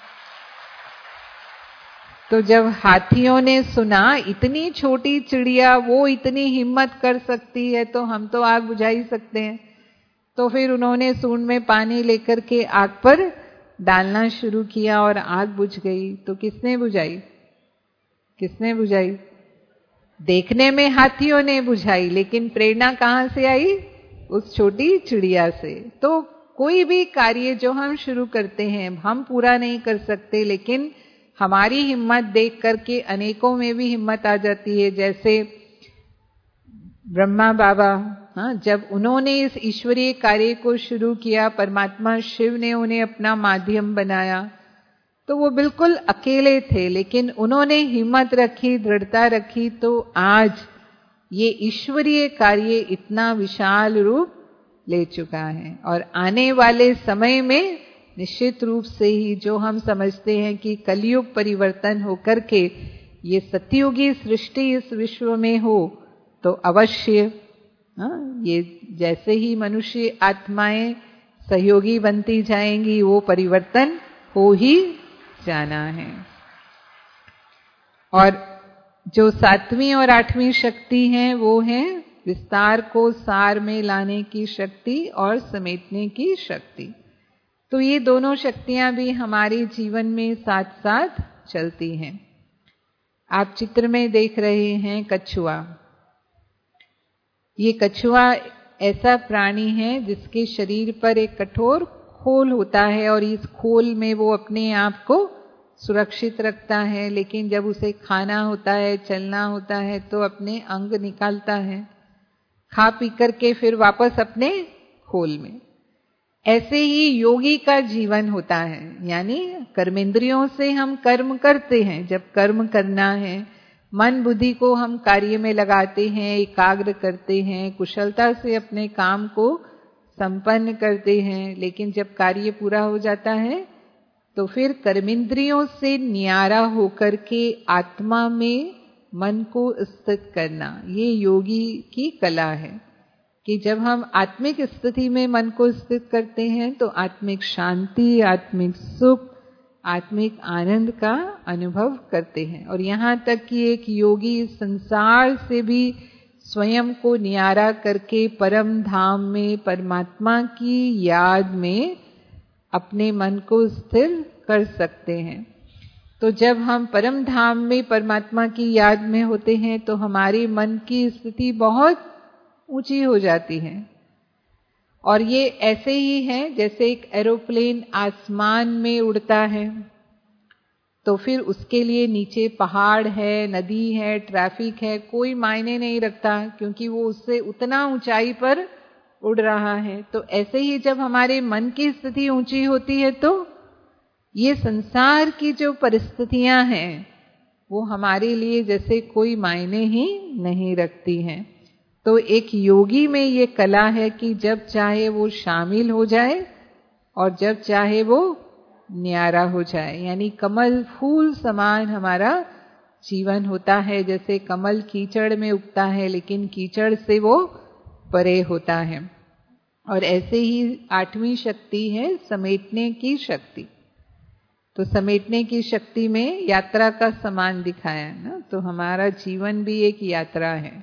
तो जब हाथियों ने सुना इतनी छोटी चिड़िया वो इतनी हिम्मत कर सकती है तो हम तो आग बुझा ही सकते हैं, तो फिर उन्होंने सूंड में पानी लेकर के आग पर डालना शुरू किया और आग बुझ गई। तो किसने बुझाई? किसने बुझाई? देखने में हाथियों ने बुझाई, लेकिन प्रेरणा कहाँ से आई? उस छोटी चिड़िया से। तो कोई भी कार्य जो हम शुरू करते हैं, हम पूरा नहीं कर सकते, लेकिन हमारी हिम्मत देख करके अनेकों में भी हिम्मत आ जाती है। जैसे ब्रह्मा बाबा, हाँ, जब उन्होंने इस ईश्वरीय कार्य को शुरू किया, परमात्मा शिव ने उन्हें अपना माध्यम बनाया, तो वो बिल्कुल अकेले थे, लेकिन उन्होंने हिम्मत रखी, दृढ़ता रखी, तो आज ये ईश्वरीय कार्य इतना विशाल रूप ले चुका है। और आने वाले समय में निश्चित रूप से ही जो हम समझते हैं कि कलयुग परिवर्तन होकर के ये सतयुगी सृष्टि इस विश्व में हो, तो अवश्य हाँ, ये जैसे ही मनुष्य आत्माएं सहयोगी बनती जाएंगी, वो परिवर्तन हो ही जाना है। और जो सातवीं और आठवीं शक्ति है वो है विस्तार को सार में लाने की शक्ति और समेटने की शक्ति। तो ये दोनों शक्तियां भी हमारे जीवन में साथ साथ चलती हैं। आप चित्र में देख रहे हैं कछुआ। ये कछुआ ऐसा प्राणी है जिसके शरीर पर एक कठोर खोल होता है और इस खोल में वो अपने आप को सुरक्षित रखता है, लेकिन जब उसे खाना होता है, चलना होता है, तो अपने अंग निकालता है, खा पी करके फिर वापस अपने खोल में। ऐसे ही योगी का जीवन होता है, यानी कर्मेंद्रियों से हम कर्म करते हैं। जब कर्म करना है, मन बुद्धि को हम कार्य में लगाते हैं, एकाग्र करते हैं, कुशलता से अपने काम को संपन्न करते हैं, लेकिन जब कार्य पूरा हो जाता है तो फिर कर्मेंद्रियों से न्यारा होकर के आत्मा में मन को स्थित करना, ये योगी की कला है। कि जब हम आत्मिक स्थिति में मन को स्थित करते हैं तो आत्मिक शांति, आत्मिक सुख, आत्मिक आनंद का अनुभव करते हैं। और यहाँ तक कि एक योगी संसार से भी स्वयं को न्यारा करके परम धाम में परमात्मा की याद में अपने मन को स्थिर कर सकते हैं। तो जब हम परम धाम में परमात्मा की याद में होते हैं तो हमारे मन की स्थिति बहुत ऊंची हो जाती है। और ये ऐसे ही है जैसे एक एरोप्लेन आसमान में उड़ता है तो फिर उसके लिए नीचे पहाड़ है, नदी है, ट्रैफिक है, कोई मायने नहीं रखता क्योंकि वो उससे उतना ऊंचाई पर उड़ रहा है। तो ऐसे ही जब हमारे मन की स्थिति ऊंची होती है तो ये संसार की जो परिस्थितियां हैं वो हमारे लिए जैसे कोई मायने ही नहीं रखती हैं। तो एक योगी में ये कला है कि जब चाहे वो शामिल हो जाए और जब चाहे वो न्यारा हो जाए, यानी कमल फूल समान हमारा जीवन होता है। जैसे कमल कीचड़ में उगता है लेकिन कीचड़ से वो परे होता है। और ऐसे ही आठवीं शक्ति है समेटने की शक्ति। तो समेटने की शक्ति में यात्रा का समान दिखाया है ना, तो हमारा जीवन भी एक यात्रा है।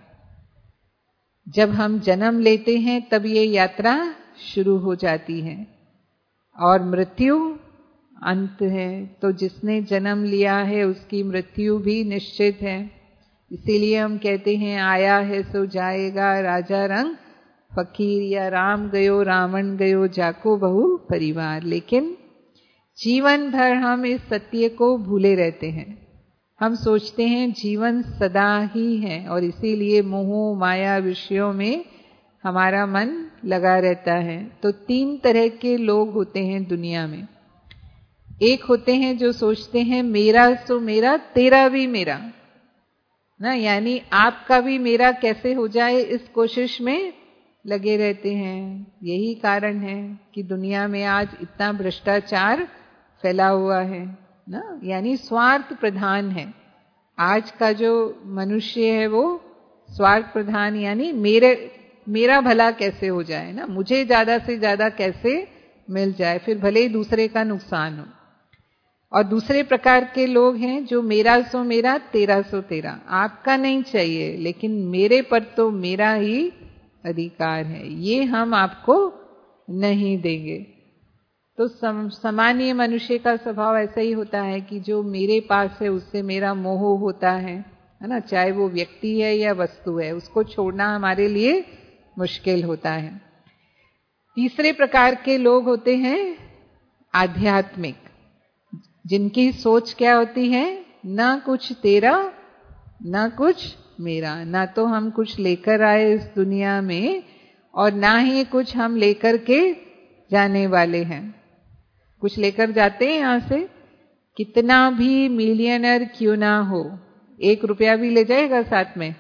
जब हम जन्म लेते हैं तब ये यात्रा शुरू हो जाती है और मृत्यु अंत है। तो जिसने जन्म लिया है उसकी मृत्यु भी निश्चित है। इसीलिए हम कहते हैं आया है सो जाएगा राजा रंग फकीर, या राम गयो रावण गयो जाको बहु परिवार। लेकिन जीवन भर हम इस सत्य को भूले रहते हैं। हम सोचते हैं जीवन सदा ही है और इसीलिए मोह माया विषयों में हमारा मन लगा रहता है। तो तीन तरह के लोग होते हैं दुनिया में। एक होते हैं जो सोचते हैं मेरा सो मेरा, तेरा भी मेरा ना, यानी आपका भी मेरा कैसे हो जाए इस कोशिश में लगे रहते हैं। यही कारण है कि दुनिया में आज इतना भ्रष्टाचार फैला हुआ है ना, यानी स्वार्थ प्रधान है। आज का जो मनुष्य है वो स्वार्थ प्रधान, यानी मेरे मेरा भला कैसे हो जाए ना, मुझे ज्यादा से ज्यादा कैसे मिल जाए, फिर भले ही दूसरे का नुकसान हो। और दूसरे प्रकार के लोग हैं जो मेरा सो मेरा, तेरा सो तेरा, आपका नहीं चाहिए लेकिन मेरे पर तो मेरा ही अधिकार है, ये हम आपको नहीं देंगे। तो सम, सामान्य मनुष्य का स्वभाव ऐसा ही होता है कि जो मेरे पास है उससे मेरा मोह होता है, है ना, चाहे वो व्यक्ति है या वस्तु है, उसको छोड़ना हमारे लिए मुश्किल होता है। तीसरे प्रकार के लोग होते हैं आध्यात्मिक, जिनकी सोच क्या होती है, ना कुछ तेरा ना कुछ मेरा, ना तो हम कुछ लेकर आए इस दुनिया में और ना ही कुछ हम लेकर के जाने वाले हैं। कुछ लेकर जाते हैं यहाँ से, कितना भी मिलियनर क्यों ना हो, एक रुपया भी ले जाएगा साथ में,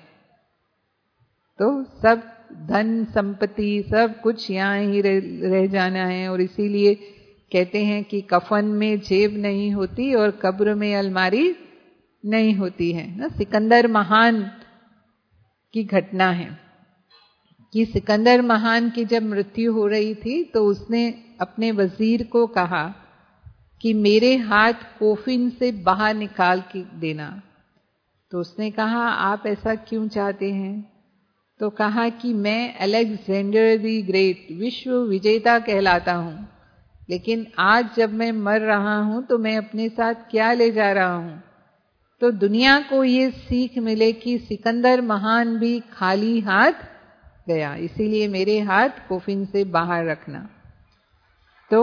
तो सब धन संपत्ति सब कुछ यहाँ ही रह, रह जाना है। और इसीलिए कहते हैं कि कफन में जेब नहीं होती और कब्र में अलमारी नहीं होती है ना। सिकंदर महान की घटना है कि सिकंदर महान की जब मृत्यु हो रही थी तो उसने अपने वजीर को कहा कि मेरे हाथ कोफिन से बाहर निकाल के देना। तो उसने कहा आप ऐसा क्यों चाहते हैं? तो कहा कि मैं अलेक्जेंडर द ग्रेट विश्व विजेता कहलाता हूं, लेकिन आज जब मैं मर रहा हूं तो मैं अपने साथ क्या ले जा रहा हूं। तो दुनिया को ये सीख मिले कि सिकंदर महान भी खाली हाथ गया, इसीलिए मेरे हाथ कोफिन से बाहर रखना। तो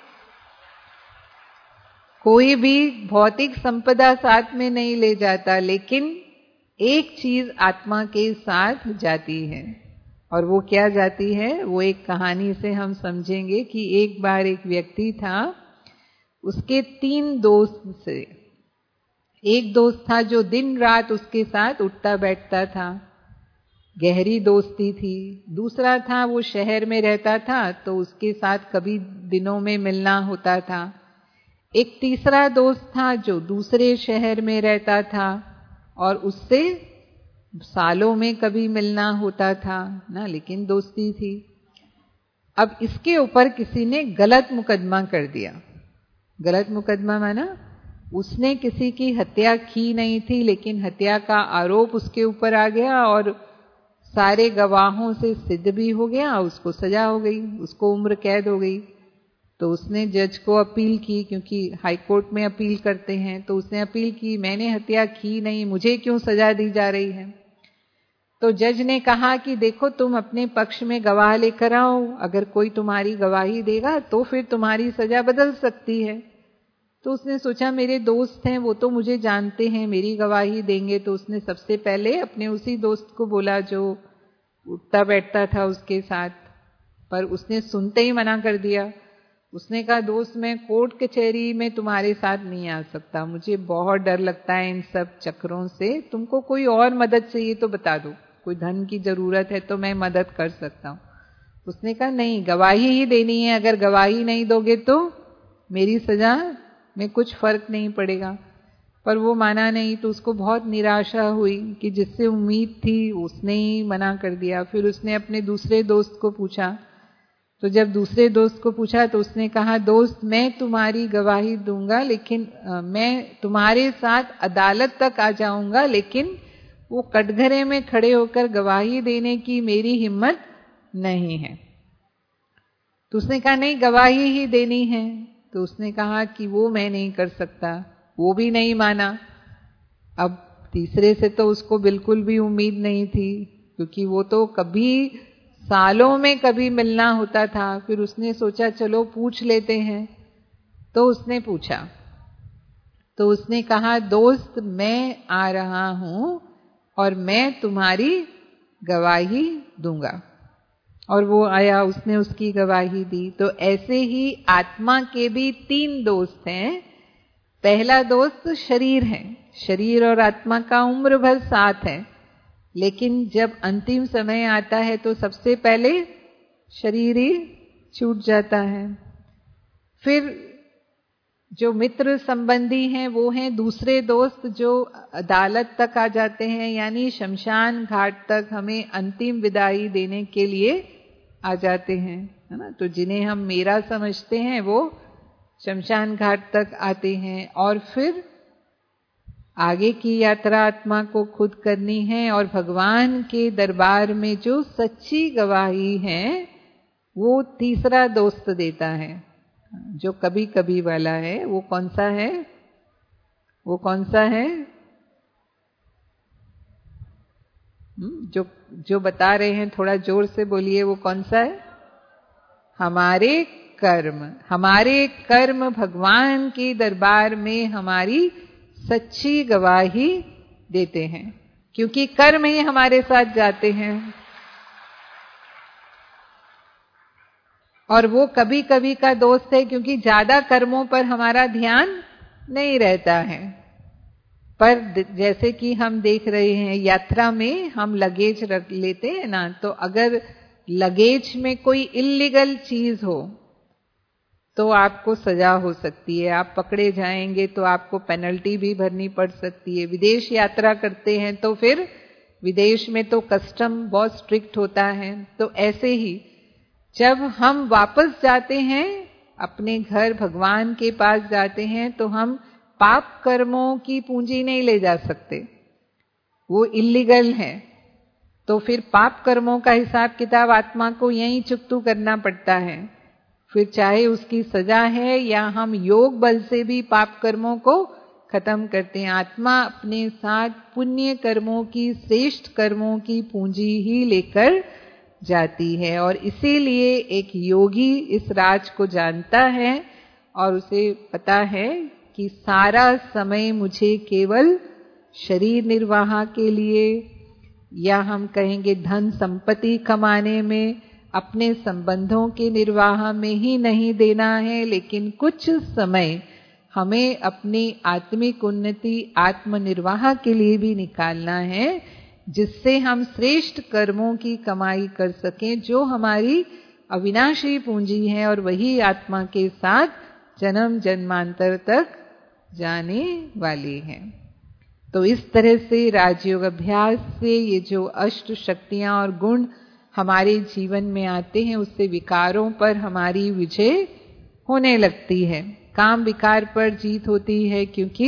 कोई भी भौतिक संपदा साथ में नहीं ले जाता, लेकिन एक चीज आत्मा के साथ जाती है, और वो क्या जाती है, वो एक कहानी से हम समझेंगे कि एक बार एक व्यक्ति था, उसके तीन दोस्त से, एक दोस्त था जो दिन रात उसके साथ उठता बैठता था, गहरी दोस्ती थी। दूसरा था वो शहर में रहता था तो उसके साथ कभी दिनों में मिलना होता था। एक तीसरा दोस्त था जो दूसरे शहर में रहता था और उससे सालों में कभी मिलना होता था ना, लेकिन दोस्ती थी। अब इसके ऊपर किसी ने गलत मुकदमा कर दिया। गलत मुकदमा माना उसने किसी की हत्या की नहीं थी, लेकिन हत्या का आरोप उसके ऊपर आ गया और सारे गवाहों से सिद्ध भी हो गया, उसको सजा हो गई, उसको उम्र कैद हो गई। तो उसने जज को अपील की, क्योंकि हाई कोर्ट में अपील करते हैं, तो उसने अपील की मैंने हत्या की नहीं, मुझे क्यों सजा दी जा रही है। तो जज ने कहा कि देखो तुम अपने पक्ष में गवाह लेकर आओ, अगर कोई तुम्हारी गवाही देगा तो फिर तुम्हारी सजा बदल सकती है। तो उसने सोचा मेरे दोस्त हैं, वो तो मुझे जानते हैं, मेरी गवाही देंगे। तो उसने सबसे पहले अपने उसी दोस्त को बोला जो उठता बैठता था उसके साथ, पर उसने सुनते ही मना कर दिया। उसने कहा दोस्त मैं कोर्ट कचहरी में तुम्हारे साथ नहीं आ सकता, मुझे बहुत डर लगता है इन सब चक्रों से, तुमको कोई और मदद चाहिए तो बता दो, कोई धन की जरूरत है तो मैं मदद कर सकता हूँ। उसने कहा नहीं, गवाही ही देनी है, अगर गवाही नहीं दोगे तो मेरी सजा में कुछ फर्क नहीं पड़ेगा। पर वो माना नहीं, तो उसको बहुत निराशा हुई कि जिससे उम्मीद थी उसने ही मना कर दिया। फिर उसने अपने दूसरे दोस्त को पूछा, तो जब दूसरे दोस्त को पूछा तो उसने कहा दोस्त मैं तुम्हारी गवाही दूंगा, लेकिन आ, मैं तुम्हारे साथ अदालत तक आ जाऊंगा, लेकिन वो कटघरे में खड़े होकर गवाही देने की मेरी हिम्मत नहीं है। तो उसने कहा नहीं, गवाही ही देनी है। तो उसने कहा कि वो मैं नहीं कर सकता, वो भी नहीं माना। अब तीसरे से तो उसको बिल्कुल भी उम्मीद नहीं थी, क्योंकि वो तो कभी सालों में कभी मिलना होता था। फिर उसने सोचा चलो पूछ लेते हैं। तो उसने पूछा, तो उसने कहा दोस्त मैं आ रहा हूं और मैं तुम्हारी गवाही दूंगा। और वो आया, उसने उसकी गवाही दी। तो ऐसे ही आत्मा के भी तीन दोस्त हैं। पहला दोस्त शरीर है, शरीर और आत्मा का उम्र भर साथ है, लेकिन जब अंतिम समय आता है तो सबसे पहले शरीर ही छूट जाता है। फिर जो मित्र संबंधी हैं वो हैं दूसरे दोस्त जो अदालत तक आ जाते हैं, यानी शमशान घाट तक हमें अंतिम विदाई देने के लिए आ जाते हैं, है ना। तो जिन्हें हम मेरा समझते हैं वो शमशान घाट तक आते हैं। और फिर आगे की यात्रा आत्मा को खुद करनी है, और भगवान के दरबार में जो सच्ची गवाही है वो तीसरा दोस्त देता है, जो कभी कभी वाला है। वो कौन सा है? वो कौन सा है? जो जो बता रहे हैं थोड़ा जोर से बोलिए, वो कौन सा है? हमारे कर्म। हमारे कर्म भगवान के दरबार में हमारी सच्ची गवाही देते हैं, क्योंकि कर्म ही हमारे साथ जाते हैं। और वो कभी कभी का दोस्त है, क्योंकि ज्यादा कर्मों पर हमारा ध्यान नहीं रहता है। पर जैसे कि हम देख रहे हैं यात्रा में हम लगेज रख लेते हैं ना, तो अगर लगेज में कोई इल्लीगल चीज हो तो आपको सजा हो सकती है, आप पकड़े जाएंगे तो आपको पेनल्टी भी भरनी पड़ सकती है। विदेश यात्रा करते हैं तो फिर विदेश में तो कस्टम बहुत स्ट्रिक्ट होता है। तो ऐसे ही जब हम वापस जाते हैं अपने घर, भगवान के पास जाते हैं, तो हम पाप कर्मों की पूंजी नहीं ले जा सकते, वो इल्लीगल है। तो फिर पाप कर्मों का हिसाब किताब आत्मा को यहीं चुकतू करना पड़ता है। फिर चाहे उसकी सजा है या हम योग बल से भी पाप कर्मों को खत्म करते हैं। आत्मा अपने साथ पुण्य कर्मों की, श्रेष्ठ कर्मों की पूंजी ही लेकर जाती है। और इसीलिए एक योगी इस राज को जानता है और उसे पता है कि सारा समय मुझे केवल शरीर निर्वाह के लिए, या हम कहेंगे धन संपत्ति कमाने में, अपने संबंधों के निर्वाह में ही नहीं देना है, लेकिन कुछ समय हमें अपनी आत्मिक उन्नति, आत्मनिर्वाह के लिए भी निकालना है, जिससे हम श्रेष्ठ कर्मों की कमाई कर सकें, जो हमारी अविनाशी पूंजी है, और वही आत्मा के साथ जन्म जन्मांतर तक जाने वाली है। तो इस तरह से राजयोग अभ्यास से ये जो अष्ट शक्तियां और गुण हमारे जीवन में आते हैं, उससे विकारों पर हमारी विजय होने लगती है। काम विकार पर जीत होती है क्योंकि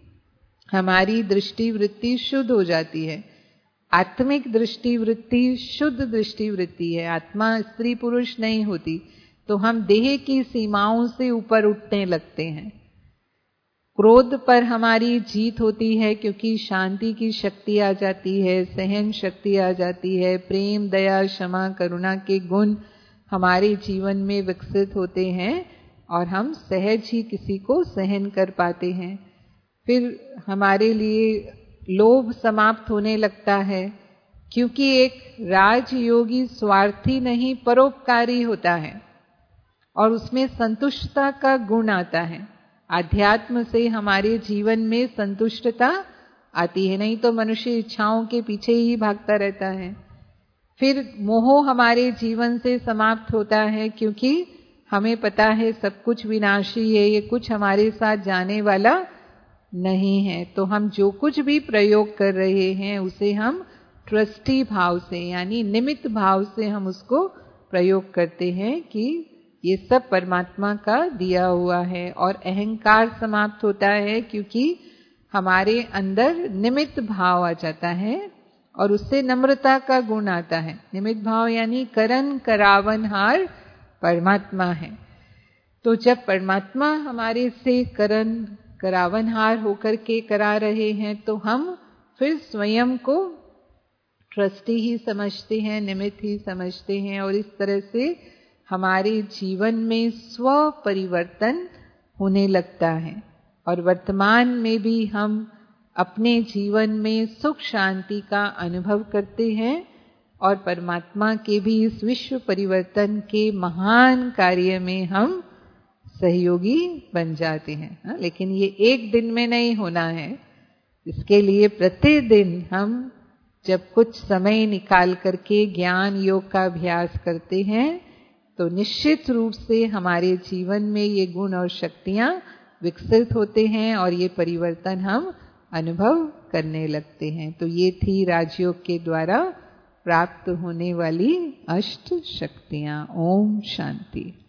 हमारी दृष्टि वृत्ति शुद्ध हो जाती है। आत्मिक दृष्टि वृत्ति शुद्ध दृष्टि वृत्ति है। आत्मा स्त्री पुरुष नहीं होती तो हम देह की सीमाओं से ऊपर उठने लगते हैं। क्रोध पर हमारी जीत होती है क्योंकि शांति की शक्ति आ जाती है, सहन शक्ति आ जाती है, प्रेम, दया, क्षमा, करुणा के गुण हमारे जीवन में विकसित होते हैं और हम सहज ही किसी को सहन कर पाते हैं। फिर हमारे लिए लोभ समाप्त होने लगता है क्योंकि एक राजयोगी स्वार्थी नहीं परोपकारी होता है और उसमें संतुष्टता का गुण आता है। आध्यात्म से हमारे जीवन में संतुष्टता आती है, नहीं तो मनुष्य इच्छाओं के पीछे ही भागता रहता है। फिर मोह हमारे जीवन से समाप्त होता है क्योंकि हमें पता है सब कुछ विनाशी है, ये कुछ हमारे साथ जाने वाला नहीं है। तो हम जो कुछ भी प्रयोग कर रहे हैं उसे हम ट्रस्टी भाव से यानी निमित्त भाव से हम उसको प्रयोग करते हैं कि ये सब परमात्मा का दिया हुआ है। और अहंकार समाप्त होता है क्योंकि हमारे अंदर निमित्त भाव आ जाता है और उससे नम्रता का गुण आता है। निमित्त भाव यानी करन करावनहार परमात्मा है। तो जब परमात्मा हमारे से करन करावनहार होकर के करा रहे हैं तो हम फिर स्वयं को ट्रस्टी ही समझते हैं, निमित्त ही समझते हैं और इस तरह से हमारे जीवन में स्व परिवर्तन होने लगता है। और वर्तमान में भी हम अपने जीवन में सुख शांति का अनुभव करते हैं और परमात्मा के भी इस विश्व परिवर्तन के महान कार्य में हम सहयोगी बन जाते हैं। हा? लेकिन ये एक दिन में नहीं होना है। इसके लिए प्रतिदिन हम जब कुछ समय निकाल करके ज्ञान योग का अभ्यास करते हैं तो निश्चित रूप से हमारे जीवन में ये गुण और शक्तियां विकसित होते हैं और ये परिवर्तन हम अनुभव करने लगते हैं। तो ये थी राजयोग के द्वारा प्राप्त होने वाली अष्ट शक्तियां। ओम शांति।